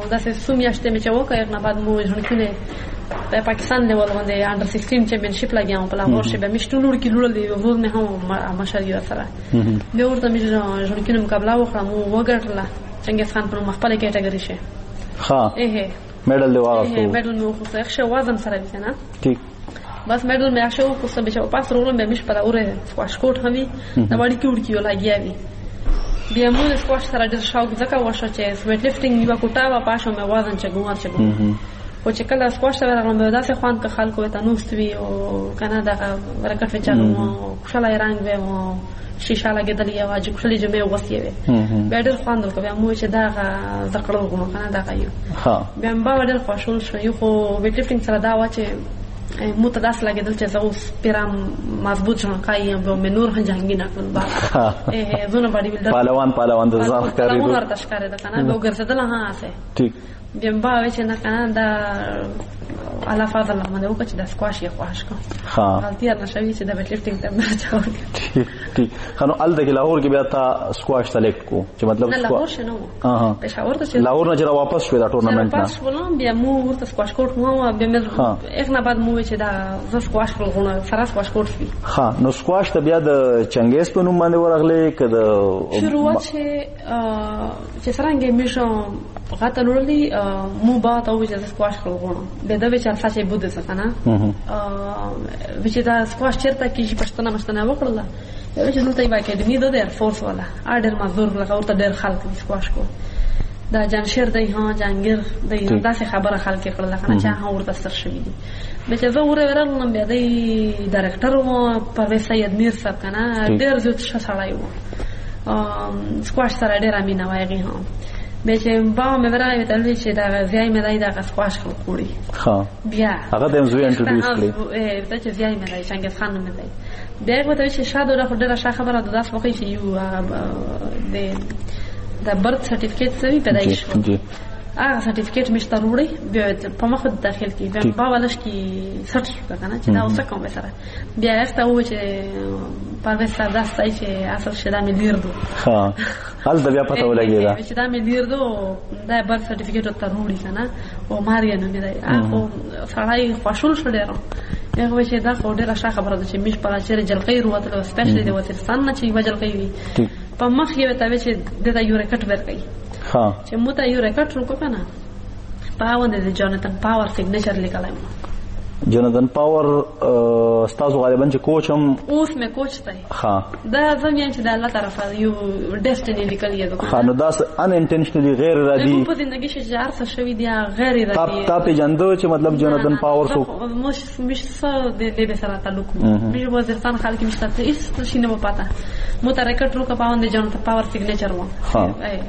داسې څو میاشتې مې چې وکړ یو نه بعد مو ژوندونه په پاکستان لیول باندې انډر سیکسټین چمپionship لګیاو په لاهور کې به مې شټول ورکی لول دی ورور مې هم مشاري سره به ورته مې ژوندونه مقابله وکړه مو وګټله څنګه خان په مخبل کېټګری شه ها ايه medal دی واغستو medal مې خو څه ښه وزن سره دی نه ٹھیک بس medal مې اخشو کو څه به چې پاس رولم به مش پر اوره سکواش کوټ همي دا وړي کې ورکی ولاګیاوي بیا موږ سکواش سره ډېر شوق ځکه وشو چې ویټ لفټینګ یو کوټا وا پاشو مې وزن چې ګوار چې ګوار او چې کله سکواش سره راغلم دا څه خوان که خلکو ته نوستوي او کنه دا ورکټ وچالو خوشاله رنگ به مو شیشه لګیدلې او چې خوشالي جمعه وسیوي بیا ډېر خوان درکو بیا مو چې دا ذکر وګورم کنه دا کوي ها بیا مبا ډېر خوشول شو یو خو ویټ لفټینګ سره دا و چې مو ته داس لګیدل چې زه اوس پیرام مضبوط شم کایم به مې نور هنجانګی نه کړم با اه زونه باډي بلډر پهلوان پهلوان د ځان ښکاري نو ورته ښکاري دا کنه به ګرځیدل ها څه ټیک بیا مبا چې نه کنه دا الله فضل الله باندې وکړه چې د سکواش یې خواش کو ها غلطي نه شوي چې د ویټ لفټینګ ته نه چاوي ټیک ټیک خنو ال د لاهور کې بیا تا سکواش سلیکټ کو چې مطلب نه لاهور شنو ها پېښور ته لاهور نه چې واپس شو دا ټورنمنت نه واپس ولوم بیا مو ورته سکواش کوټ مو بیا مې اخنا بعد مو چې دا ز سکواش ولغونه سره سکواش کوټ وی ها نو سکواش ته بیا د چنګیز په نوم باندې ورغله کده شروعات چې چې څنګه مې شو غاته لورلي مو با ته و چې سکواش ولغونه به دا چې الفاظ بده څنګه ا چې دا سکواش چیرته کې پښتنه مشتنه وکړه چې دلته یو اکیډمي ده د ایر فورس والا اډر مزدور لکه ورته ډېر خلک سکواش کو دا جانشیر دی ها جانګیر دی دا څه خبره خلک کړل کنه چې ها ورته سر شوی دي به چې زه وره ورلم بیا دی ډایرکټر و پرویز سید میر صاحب کنه ډېر زوت شسړای و سکواش سره ډېر امینه وایي ها به چې با مې ورای ته چې دا ځای مې دای دا سکواش کوړي ها بیا هغه د زوی انټروډیوس کړی اه ته چې ځای مې دای څنګه خان مې دای بیا کوته چې شاده له خډره شا خبره د داس وکړي چې یو د د برث سرټیفیکیټ سوي پیدایش هغه سرټیفیکیټ مشته وروړي بیا په مخ داخل کی بیا په ولش کی سرټ شو کنه چې دا اوس کوم سره بیا افته و چې پرویز صاحب دا ستای چې اصل شدا مې دیردو ها حال د بیا پته ولګی دا چې دا مې دیردو دا برث سرټیفیکیټ ته وروړي کنه او ماریا نو مې دی هغه سړی خوشول شو ډیر هغه چې دا خو ډیره ښه خبره ده چې مش په چیرې جلقې وروته سپیشلی د وزیرستان نه چې وجلقې وي په مخ یې ته چې د یو ریکټ ورکړي ها چې مو ته یو ریکټ ورکو کنه پاوند د جوناتان پاور سیګنیچر لیکلای جوناتان پاور استاد غالبا چې کوچ هم اوس مې کوچ دی ها دا زمين چې د الله طرفه یو ډیسټینی لیکلی دی ها نو دا ان انټنشنلی غیر ارادي په ژوندۍ کې چې ارث شوی دی غیر ارادي تا په جندو چې مطلب جوناتان پاور سو مش مش سره د دې سره تعلق مې وزیرستان خلک مشته هیڅ شي نه پتا مو ته ریکټ ورکو پاوند جوناتان پاور سیګنیچر و ها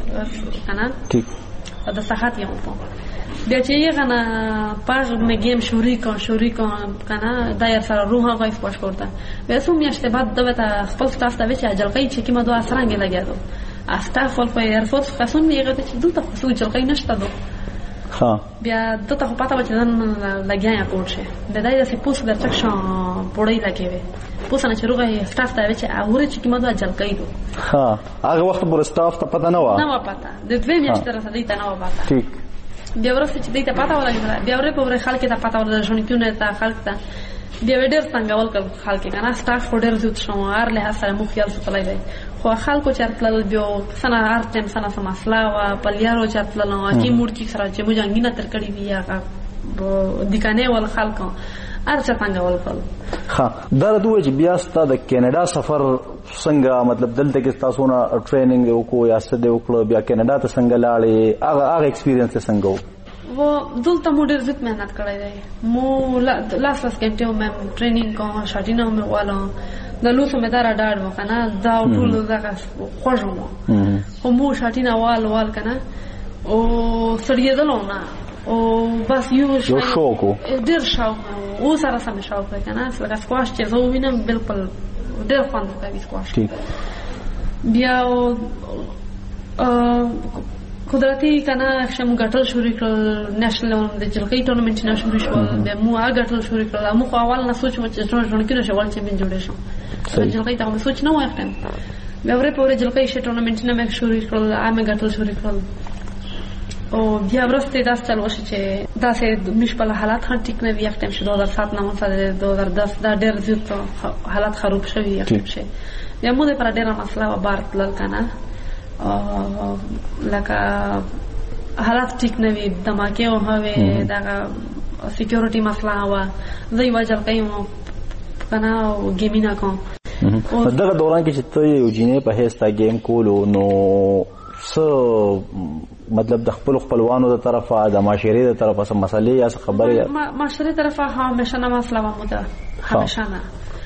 کنه ټیک دا صحت یو په بیا چې یې غنا پاج مې گیم شوري کوم شوري کوم کنه دایر سره روحه وایس پښ کوړه به سم میاشته بعد دغه خپل سټاف ته چې اجلقې چې کیمه دوه سرنګ لګیدو استاف ول په ایرفورس قسم یې غته چې دلته څو اجلقې نشته دو ها بیا دته په پتا و چې نن لګیا کوټه د دای د پوس د چکشن پړې لګیوي پوس نه چې روغه سټاف ته چې اوره چې کیمه دوه اجلقې دو ها هغه وخت پر سټاف ته پتا نه و نه و پتا د دوه میاشتې سره دې ته نه و پتا ٹھیک بیا ورسته چې دې ته پتا ولګی بیا ورې په ور خلک ته پتا ولګی ژوند کیونه ته خلک ته بیا ډېر څنګه ول کړ خلک کنه سټاف ډېر زوت شمار له سره مو خیال ستلای دی خو خلکو چرتل بیا سنا ارتم سنا سم مسلا وا پلیارو چرتل نو کی مورچی سره چې مو جنگینه تر کړی وی هغه د کنه ول خلکو ارڅ څنګه ول کړ ها دا دوی چې بیا ست د کینیډا سفر څنګه مطلب دلته کې تاسو نه ټریننګ وکړو یا څه دی وکړو بیا کینیډا ته څنګه لاړې هغه هغه ایکسپیرینس څنګه و و دلته مو ډېر زیات مهنت کړی دی مو لاس لاس کېنټو مې ټریننګ کوم شاټینه مې والا د لوسو مې دارا ډاډ وکنه دا ټول دغه خوښم خو مو شاټینه وال وال کنه او سړی دلونه او بس یو شوق ډېر شوق او سره سم شوق کنه څنګه سکواش چې زه وینم بالکل ډېر خوند کوي سکواش بیا قدرتي کنه شم غټل شروع کړ نېشنل د جلقې ټورنمنت نه شروع شو بیا مو هغه غټل شروع کړ مو خو اول نه سوچ مو چې څنګه ژوند کې نشو ول چې من جوړې شو جلقې ته مو سوچ نه وایختم بیا ورې په جلقې شې ټورنمنت نه مې شروع کړل امه غټل شروع کړل او بیا ورسته داس چل وشه چې داسې مشپل حالات هم ټیک نه وي. یو ټیم چې دو هزار سات نه مثلا دو هزار دس دا ډېر زیات حالات خراب شوي. یو ټیم چې بیا موږ پر ډېره مسله و بار تلل کنه لکه حالات ټیک نه وي دماکې او هوې دا سکیورټي مسله و زوی وجل کوي کنه او ګیمینه کوم. دغه دوران کې چې ته یو جینې په هیڅ تا گیم کولو نو څه مطلب د خپل خپلوانو د طرفه د معاشري د طرفه څه مسلې یا څه خبرې معاشري طرفه همیشه نه مسله و مده همیشه نه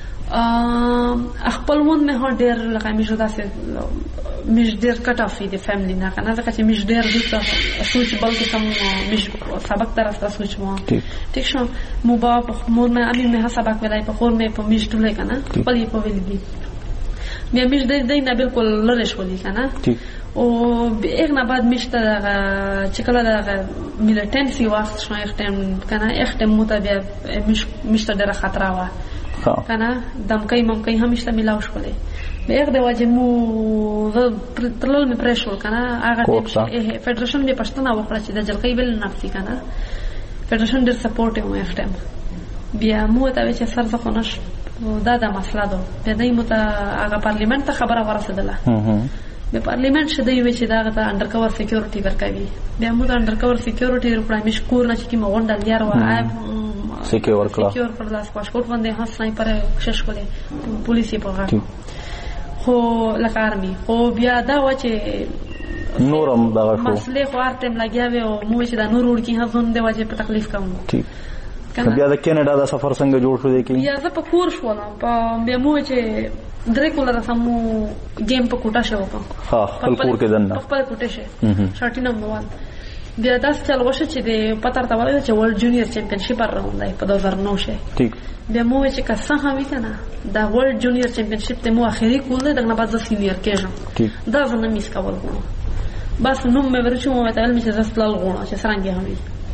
خپلوان مې هر ډېر لکه مې جدا سي مش ډېر کټ اف دي فیملی نه کنه ځکه چې مش ډېر دته سوچ بلکې سم مش سبق طرف ته سوچ مو ټیک شو مو با مور مې امي مې سبق ولای په خور مې په مش ټولې کنه خپل په ویل دي مې مش دې دې نه بالکل لری شولې کنه او ایک نه بعد مشته چې کله د میلیټنسي وخت شو اختم کنه اختم متابع مش مشته ډېر خطر و کنه دمکای ممکای همیشه میلاو شولې به یک د واجب مو ترلل می پرشول کنه هغه فدراسیون به پښتنه وکړه چې د جلکې بل نفسي کنه فدراسیون ډېر سپورټ یو اختم بیا مو ته چې سر ځخونش دا د مسله ده په دې مو ته هغه پارلیمنت ته خبره ورسېدله به پارلیمنت شه دی چې دا غته انډر کور سکیورټي ورکوي بیا مو د انډر کور سکیورټي ورکړای مش کور نه چې مو غونډل یار و سکیور کړه سکیور پر لاس پاسپورت باندې ها سنایپر کوشش کړي پولیسي په غاړه خو لکه ارمي خو بیا دا و چې نورم دا شو مسله خو ارتم لګیاوي او مو چې دا نور ورکی ها زون دی واجب په تکلیف کوم ټیک بیا د کینیډا د سفر څنګه جوړ شو دی کی بیا زه په کور شو نه په بیا مو چې درې کوله سمو گیم په کوټه شو کوم ها خپل کور کې دنه خپل کوټه شه شاټینم نوال بیا داس چل وشه چې د پتر تا وایي چې ورلد جونیئر چمپionship راوندای په دو هزار نو شه ټیک بیا مو چې کا څه هم وکنه دا ورلد جونیئر چمپionship ته مو اخري کول دغه بعد ز سینیئر کېږم ټیک دا زنه میس کول غواړم بس نو مې ورچو مو ته علمي چې زستل غواړم چې څنګه هم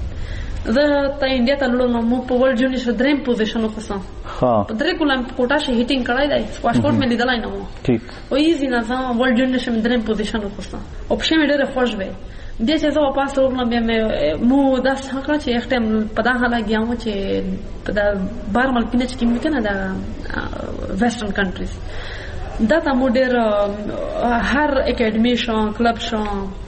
زه ته انډیا ته لړم مو په ورلد جونیئر دریم پوزیشن وکړم ها په درې کولم کوټه شه هیټینګ کړای دی پاسپورت مې لیدلای نه مو ټیک او ایزی نه ځم ورلد جونیئر شه دریم پوزیشن وکړم او په شمه ډېر خوش وې بیا چې زه واپس ورغلم بیا مې مو دا څنګه چې اختم په دا حاله گیاو چې په دا بار ملکینه چې کوم کنه دا ویسټرن کنټریز دا ته مو ډېر هر اکیډمي شو کلب شو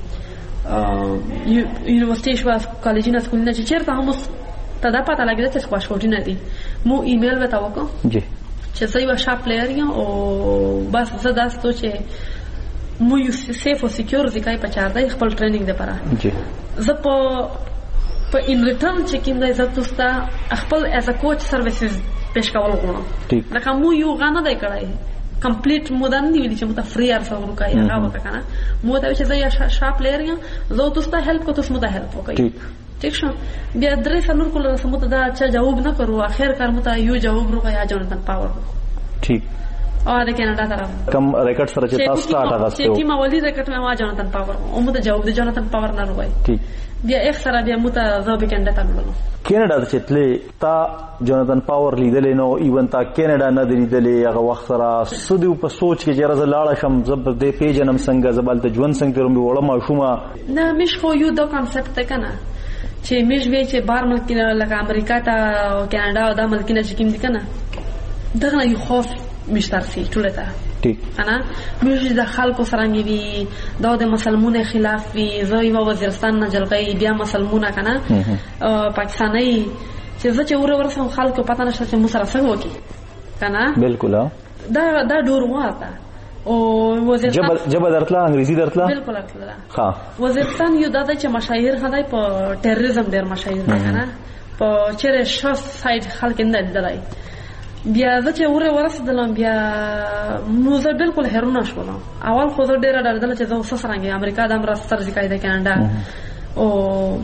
یونیورسيټي شو کالجونه سکولونه چې چیرته هم ته دا پته لګیږي چې سکواش کوټینه دي مو ایمیل وته وکم جی چې زه یو شاپ پلیئر یم او بس زه دا ستو چې مو یو سیف او سکیور ځکه په چار دی خپل ټریننګ لپاره جی زه په په ان ریټرن چې کوم دی زه تاسو خپل ایز ا کوچ سرویسز پېښ کول غواړم لکه مو یو غانه دی کړای کمپلیټ مودن دی چې مو ته فری ار سره ورکای هغه وکړه مو ته چې زه یو شاپ پلیئر یم زه تاسو ته هیلپ کوم تاسو مو ته هیلپ وکړئ ٹھیک شو بیا درې سنور کوله سمو ته دا چې جواب نه کړو اخر کار مو ته یو جواب ورکای یا جونتن پاور ٹھیک او د کینیډا طرف کم ریکارډ سره چې تاسو سٹارټ راغستو چې کی مولي ریکارډ مې وا جونتن پاور او مو ته جواب دی جونتن پاور نه وای ٹھیک بیا ایک سره بیا مو ته زو به کینیډا ته ملو کینیډا ته چتلې تا جونتن پاور لیدلې نو ایون تا کینیډا نه لیدلې هغه وخت سره سودیو په سوچ کې چې راز لاړه شم زب دې پیجنم څنګه زبال ته ژوند څنګه ترم وړم شوما نه مش خو یو د کانسپټ ته کنه چې مش وی چې بار ملک لکه امریکا ته او کینیډا او د ملک نه چې کوم دي کنه دغه یو خوف مشترسي ټول ته ټیک انا مش د خلکو سرانګي وی دا د مسلمانانو خلاف وی زوی و وزیرستان نه جلګي بیا مسلمانانو کنه پاکستاني چې زه چې ور ورسم خلکو پته نشته چې مو سره څه وکی کنه بالکل دا دا ډور واته او وزیرستان جبل جبل درتلا انګریزي درتلا بالکل درتلا ها وزیرستان یو د چې مشاهیر هداي په ټیرریزم ډیر مشاهیر کنه په چیرې شاف سایت خلک نه دلای بیا زه چې ور ورسېدم بیا نو زه بالکل هرونه شوم اول خو زه ډیر ډاردل چې زه وسه سرانګي امریکا د امر سر ځکای د کینیډا او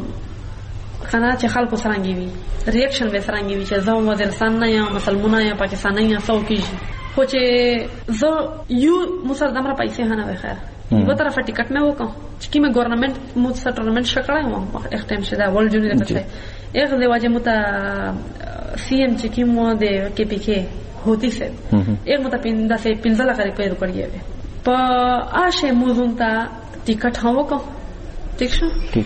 کنه چې خلکو سرانګي وي ریاکشن به سرانګي وي چې زه وزیرستان نه یم مسلمانان یا پاکستاني یا څو کیږي خو چې زه یو مسر دمر پیسې هنه وای خیر یو طرف ټیکټ مې وکم چې کی مې ګورنمنت مو سټلمنت شکړای مو اختم شدا ورلد جونیئر ته ایک دی واجه متا سی ایم چې کی مو د کې پی کې هوتی سه ایک متا پیندا سه پینځه لکه روپۍ ورکړی په آشه موزون تا ټیکټ هاو کو ٹھیک شو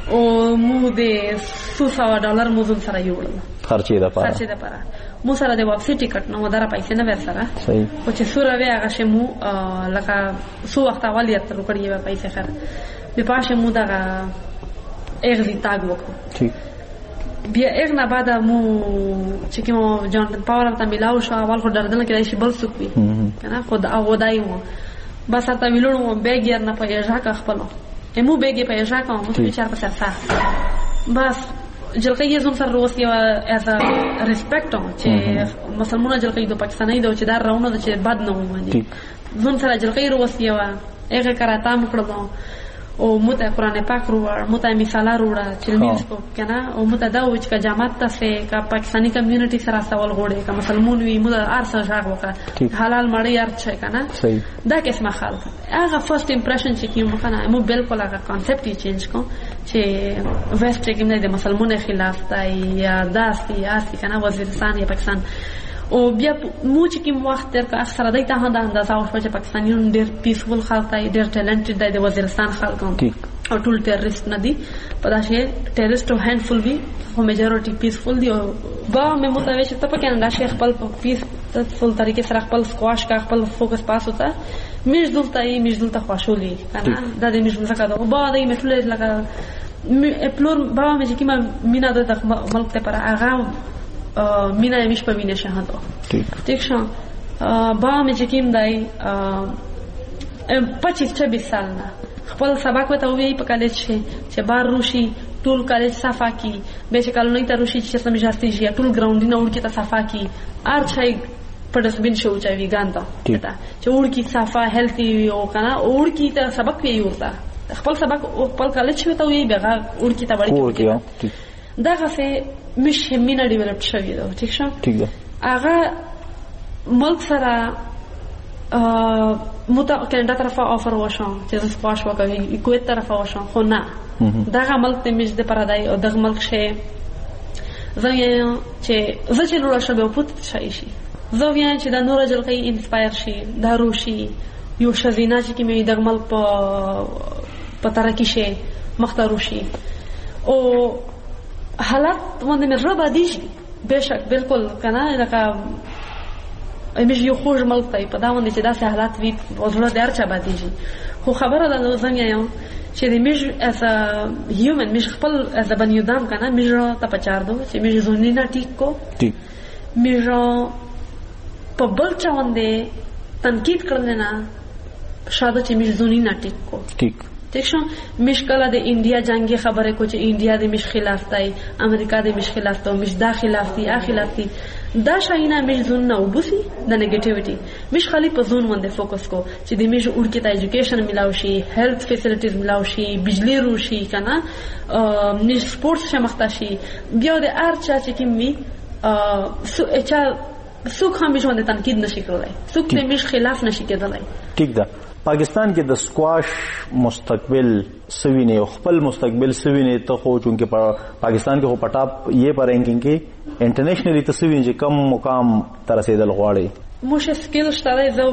او مو د څو سوه ډالر مو ځون سره یوړل خرچې ده پاره خرچې ده پاره مو سره د واپسی ټیکټ نو دره پیسې نه ور سره صحیح او چې سوره وی هغه شمو لکه سو وخت اول یې تر کړی و پیسې خر به پاشه مو دا اغزی تاګ وکړو ٹھیک بیا اغ نه بعد مو چې کوم جان پاور ته ملاو شو اول خو دردنه کې شي بل څوک وي کنه خود او دایمو بس ته ملونو بیګیر نه پېژا کا خپل امو بیګي پېژا کا مو چې چار په سره بس جلقې یې زوم سره روس یو از ا ریسپیکټ چې مسلمانانو جلقې د پاکستاني د چې دار راونه چې بد نه ومني زوم سره جلقې روس یو هغه کراته مکړو او مته قرآن پاک وروړ مته مثال وروړه چې مینس کو کنه او مته دا و چې جماعت ته سه کا پاکستانی کمیونټي سره سوال غوړي کا مسلمان وي مته ارسه ژغ وکړه حلال مړی یار چې کنه صحیح دا قسمه خلک هغه فرست امپریشن چې کیو مخنه مو بالکل هغه کانسپټ یې چینج کو چې ویسټ کې نه د مسلمانانو خلاف دی یا داسې یا اسې کنه وزیرستان یا پاکستان او بیا مو چې کوم وخت تر کا اکثر دای ته هنده اندازه او چې پاکستانیان ډېر پیسفول خلک دی ډېر ټیلنټډ دی د وزیرستان خلک او ټول ټیرریست نه دي په داسې ټیرریست او هاندفول وی خو میجورټي پیسفول دی او با مې متوجه ته په کنده شیخ خپل پیسفول طریقې سره خپل سکواش کا خپل فوکس پاس وتا مش دلته یې مش دلته خوشولي کنه دا د مش مزه او با دې مټول لکه پلور با مې چې کیما مینا د ملک ته پر هغه مینا یې مش په وینه شهادت ٹھیک ٹھیک شو با مې چې کیم دی پچیس چوبیس سال نه خپل سبق وته وی په کالج کې چې بار روشي ټول کالج صفا کی به چې کالونی ته روشي چې سم جاستي جی ټول ګراوندینه ور کې ته صفا کی ار چای په دسبین شو چا وی ګاندا چې ور کې صفا هیلتي او کنه ور کې ته سبق وی ورته خپل سبق خپل کالج وته وی به ور کې ته وړي دغه څه مش همینه ډیولپ شوی دا ٹھیک شو ٹھیک ده هغه ملک سره متا کینډا طرفه آفر وشو چې زه سپاش وکوي کویت طرفه وشو خو نه دغه ملک ته مش د پرادای او دغه ملک شه زه یې چې زه چې لور شبه پوت شي شي زه ویم چې د نور جلقې انسپایر شي دا روشي یو شزینا چې کې مې دغه ملک په په ترکی شه مختارو شي او حالات باندې مې ربا دیږي بهشک بالکل کنه لکه امش یو خوږ ملک ته په دا باندې چې داسې حالات وي وزړه د هرچا باندې خو خبره ده زنګ یم چې د مش as a human مش خپل as a بنی ادم کنه مش ته پچار دو چې مش زونی نه ټیک کو ټیک مش په بل چا باندې تنقید کړل نه شاده چې مش زونی نه ټیک کو ټیک ٹھیک شو مش کله د انډیا جنگي خبره کو چې انډیا د مش خلاف دی امریکا د مش خلاف ته مش دا خلاف دی ا خلاف دی دا شاینا مش زون نه وبسي د نیگیټیویټي مش خالي په زون باندې فوکس کو چې د مش ورکی ته ایجوکیشن ملاو شي هیلث فیسیلیټیز ملاو شي بجلی روشي کنه مش سپورتس شمخته شي بیا د ارچا چې کیمي سو اچا څوک هم مش باندې تنقید نشي کولای څوک د مش خلاف نشي کېدلای ٹھیک ده پاکستان کې د سکواش مستقبل سوینه او خپل مستقبل سوینه ته خو چونکه پاکستان کې هو پټاپ یې پر رینکینګ کې انټرنیشنلی تصویر چې کم مقام تر رسیدل غواړي مش سکیل شته زو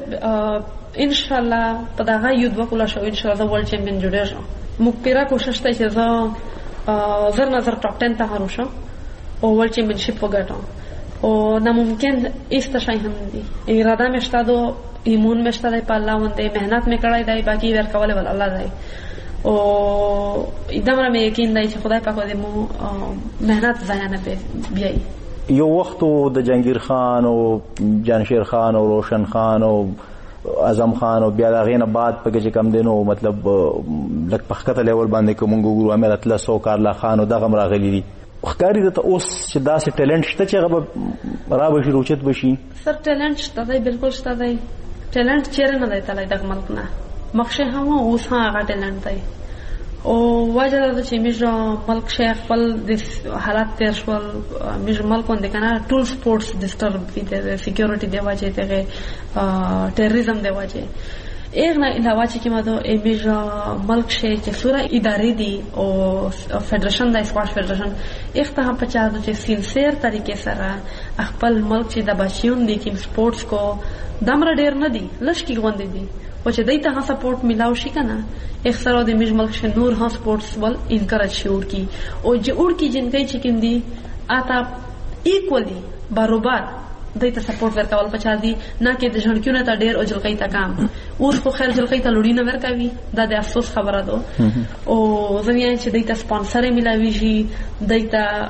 بل ان شاء الله په دغه یو دوه کله شو ان شاء الله ورلد چمپیون جوړه مو پیرا کوشش ته چې زه زر نظر ټاپ ټن ته هروشم او ورلد چمپیونشپ وګټم او ناممکن ایست شای هم دي اراده مشته دو ایمون مشته دی په الله باندې مهنت مې کړی دی باقي ورکول ول الله دی او ادمره مې یقین دی چې خدای پاک دې مو مهنت ضایع نه بیاي یو وخت د جهانگیر خان او جانشیر خان او روشن خان او اعظم خان او بیا دغه نه بعد پکې چې کم دینو مطلب لک پخکته لیول باندې کوم ګورو امیر اطلس او کارلا خان او دغه راغلي دي خکاری ته اوس چې داسې ټیلنټ شته چې هغه را بشي روچت بشي سر ټیلنټ شته دی بالکل شته دی ټیلنټ چیرې نه دی تلای دغه ملک نه مخشه هم اوس هغه ټیلنټ دی او وجه دا چې موږ ملک شیخ خپل د حالات تیر شول موږ ملک باندې کنه ټول سپورتس ډیسټرب دي د سکیورټي دی واجه ته ټیرریزم دی واجه ایک نه علاوه چې کیما دو ایمیج ملک شي چې سوره ادارې دي او فدریشن د سکواش فدریشن ایک ته هم پچا دو چې سینسیر طریقې سره خپل ملک چې د بچیون دي کوم سپورتس کو دمر ډیر نه دي لشکې غوندې دي او چې دای ته سپورټ ملاو شي کنه اکثر د میج ملک ش نور ها سپورټس ول انکرج شي ور کی او چې ور کی جنګي چې کوم دي آتا ایکولی برابر دای ته سپورټ ورکول پچا دي نه کې د ژوندونه ته ډیر او جلقې ته کام اوس خو خیر جلقې ته لوري نه ورکوي دا د افسوس خبره ده او زموږ چې دای ته سپانسر ملاوي شي دای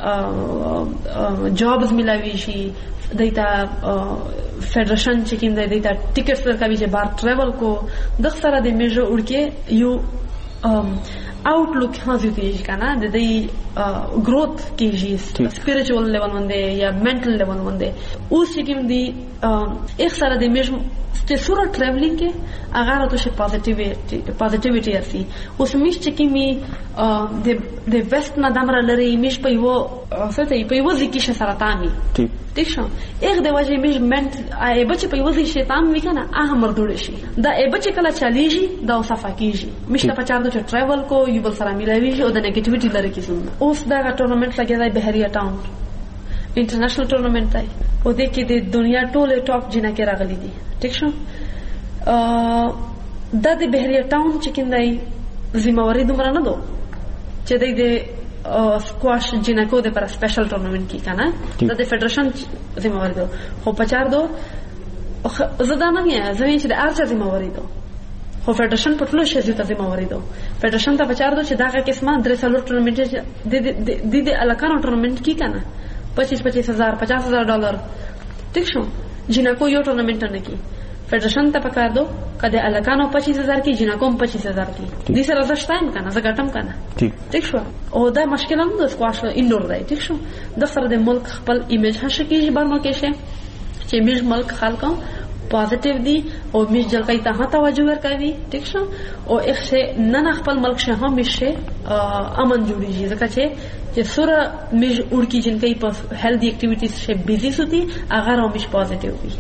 ته جابز ملاوي شي دای ته فدریشن چې کوم دای ته ټیکټس ورکوي چې بار ټریول کو د سره د میجو ورکه یو outlook हाँ जुती है क्या ना दे ग्रोथ की जी स्पिरिचुअल लेवल मंदे या मेंटल लेवल मंदे उस चीज़ दी एक सारा दे मेज ते सूरा ट्रैवलिंग के अगर तो शे पॉजिटिविटी पॉजिटिविटी ऐसी उस मिश चीज़ में दे दे वेस्ट ना दामरा लरे मिश पे वो सोचते ही पे वो जिकी शे सारा तामी ठीक शो एक देवाजे मिश मेंट ए बच्चे पे वो जिकी शे ताम भी क्या ना आ हम मर्दोड़े शे दा ए बच्चे कला चालीजी दा उसाफा कीजी मिश का पचार दो ट्रैवल को यू बल सारा मिलावी और द नेगेटिविटी लरे की सुनना उस दा का टूर्नामेंट लगे दा बहरिया टाउन इंटरनेशनल टूर्नामेंट था वो देख के दे दुनिया टोले टॉप जिना के रागली दी ठीक शो दा दे बहरिया टाउन चिकन दाई जिम्मेवारी दुमरा न दो चेदे दे स्क्वाश जिना को दे पर स्पेशल टूर्नामेंट की का ना दा दे फेडरेशन जिम्मेवारी दो हो पचार दो ज़्यादा नहीं है ज़मीन चेदे आर्चा जिम्मेवारी दो हो फेडरेशन पटलो शेजी ता जिम्मेवारी दो फेडरेशन ता पचार दो चेदा का किस्मा द्रेसलो टूर्नामेंट दे दे दे अलकानो टूर्नामेंट की का ना पच्चीस पच्चीस हजार पचास हजार डॉलर ठीक शो जिना को यो टूर्नामेंट ने की फेडरेशन ता पकार दो कदे अलकानो पच्चीस हजार की जिना को पच्चीस हजार की दिस रजश टाइम का ना जगटम का ना ठीक ठीक शो ओ दा मुश्किल हम दो स्क्वाश इंडोर दाई ठीक शो दसर दे मुल्क खपल इमेज हश की बर्मा केशे che मिज मुल्क खालका पॉजिटिव दी और मिज जलकई तहा तवज्जो वर्कावी ठीक शो ओ एक से नन खपल मुल्क से हम मिशे अमन जुड़ी जी जका छे जे सुर मिज उड़की जिनकई पर हेल्दी एक्टिविटीज से बिजी सुती अगर हम मिज पॉजिटिव भी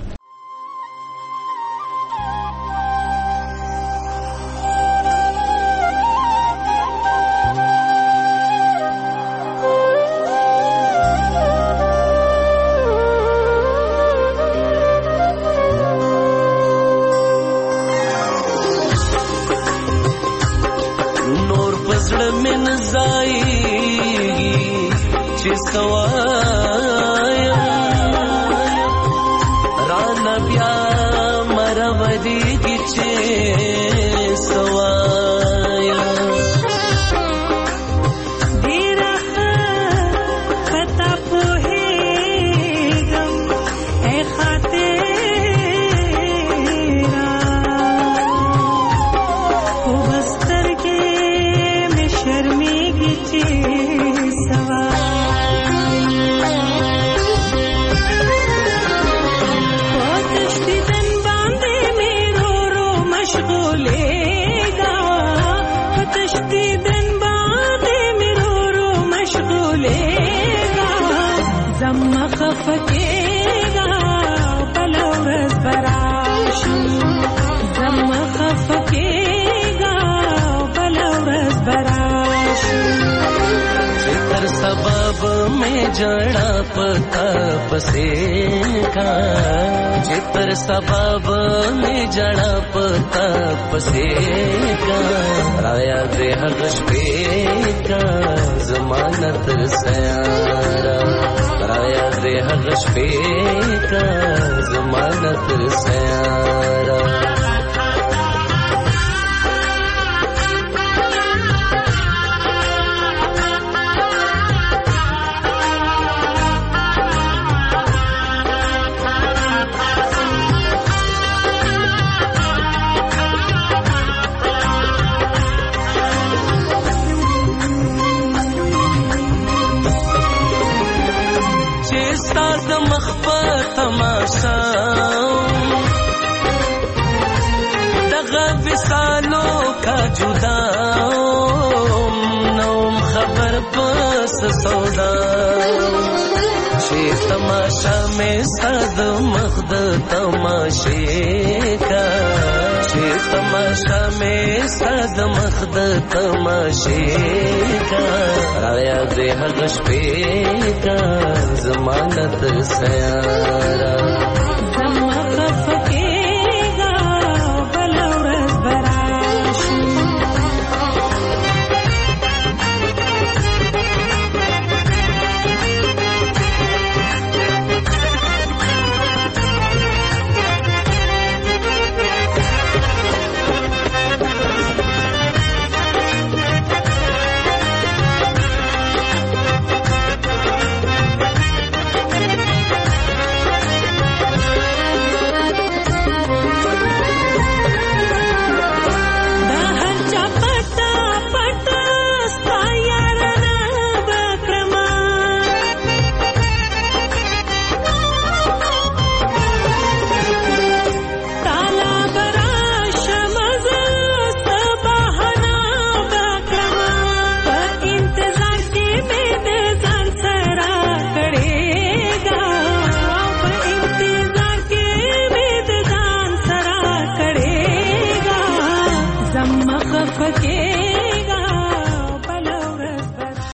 जड़ा पता पसेगा जितर सबब में जड़ा पता पसेगा राया दे हगश पेगा जमानत सयारा राया दे हगश पेगा जमानत सयारा दगा विसालों का जुदा नौम खबर बस सौदा शे तमाशा में सद मख्द तमाशे का शे तमाशा में सद मख्द तमाशे का राया दे हगश पे का जमानत सयारा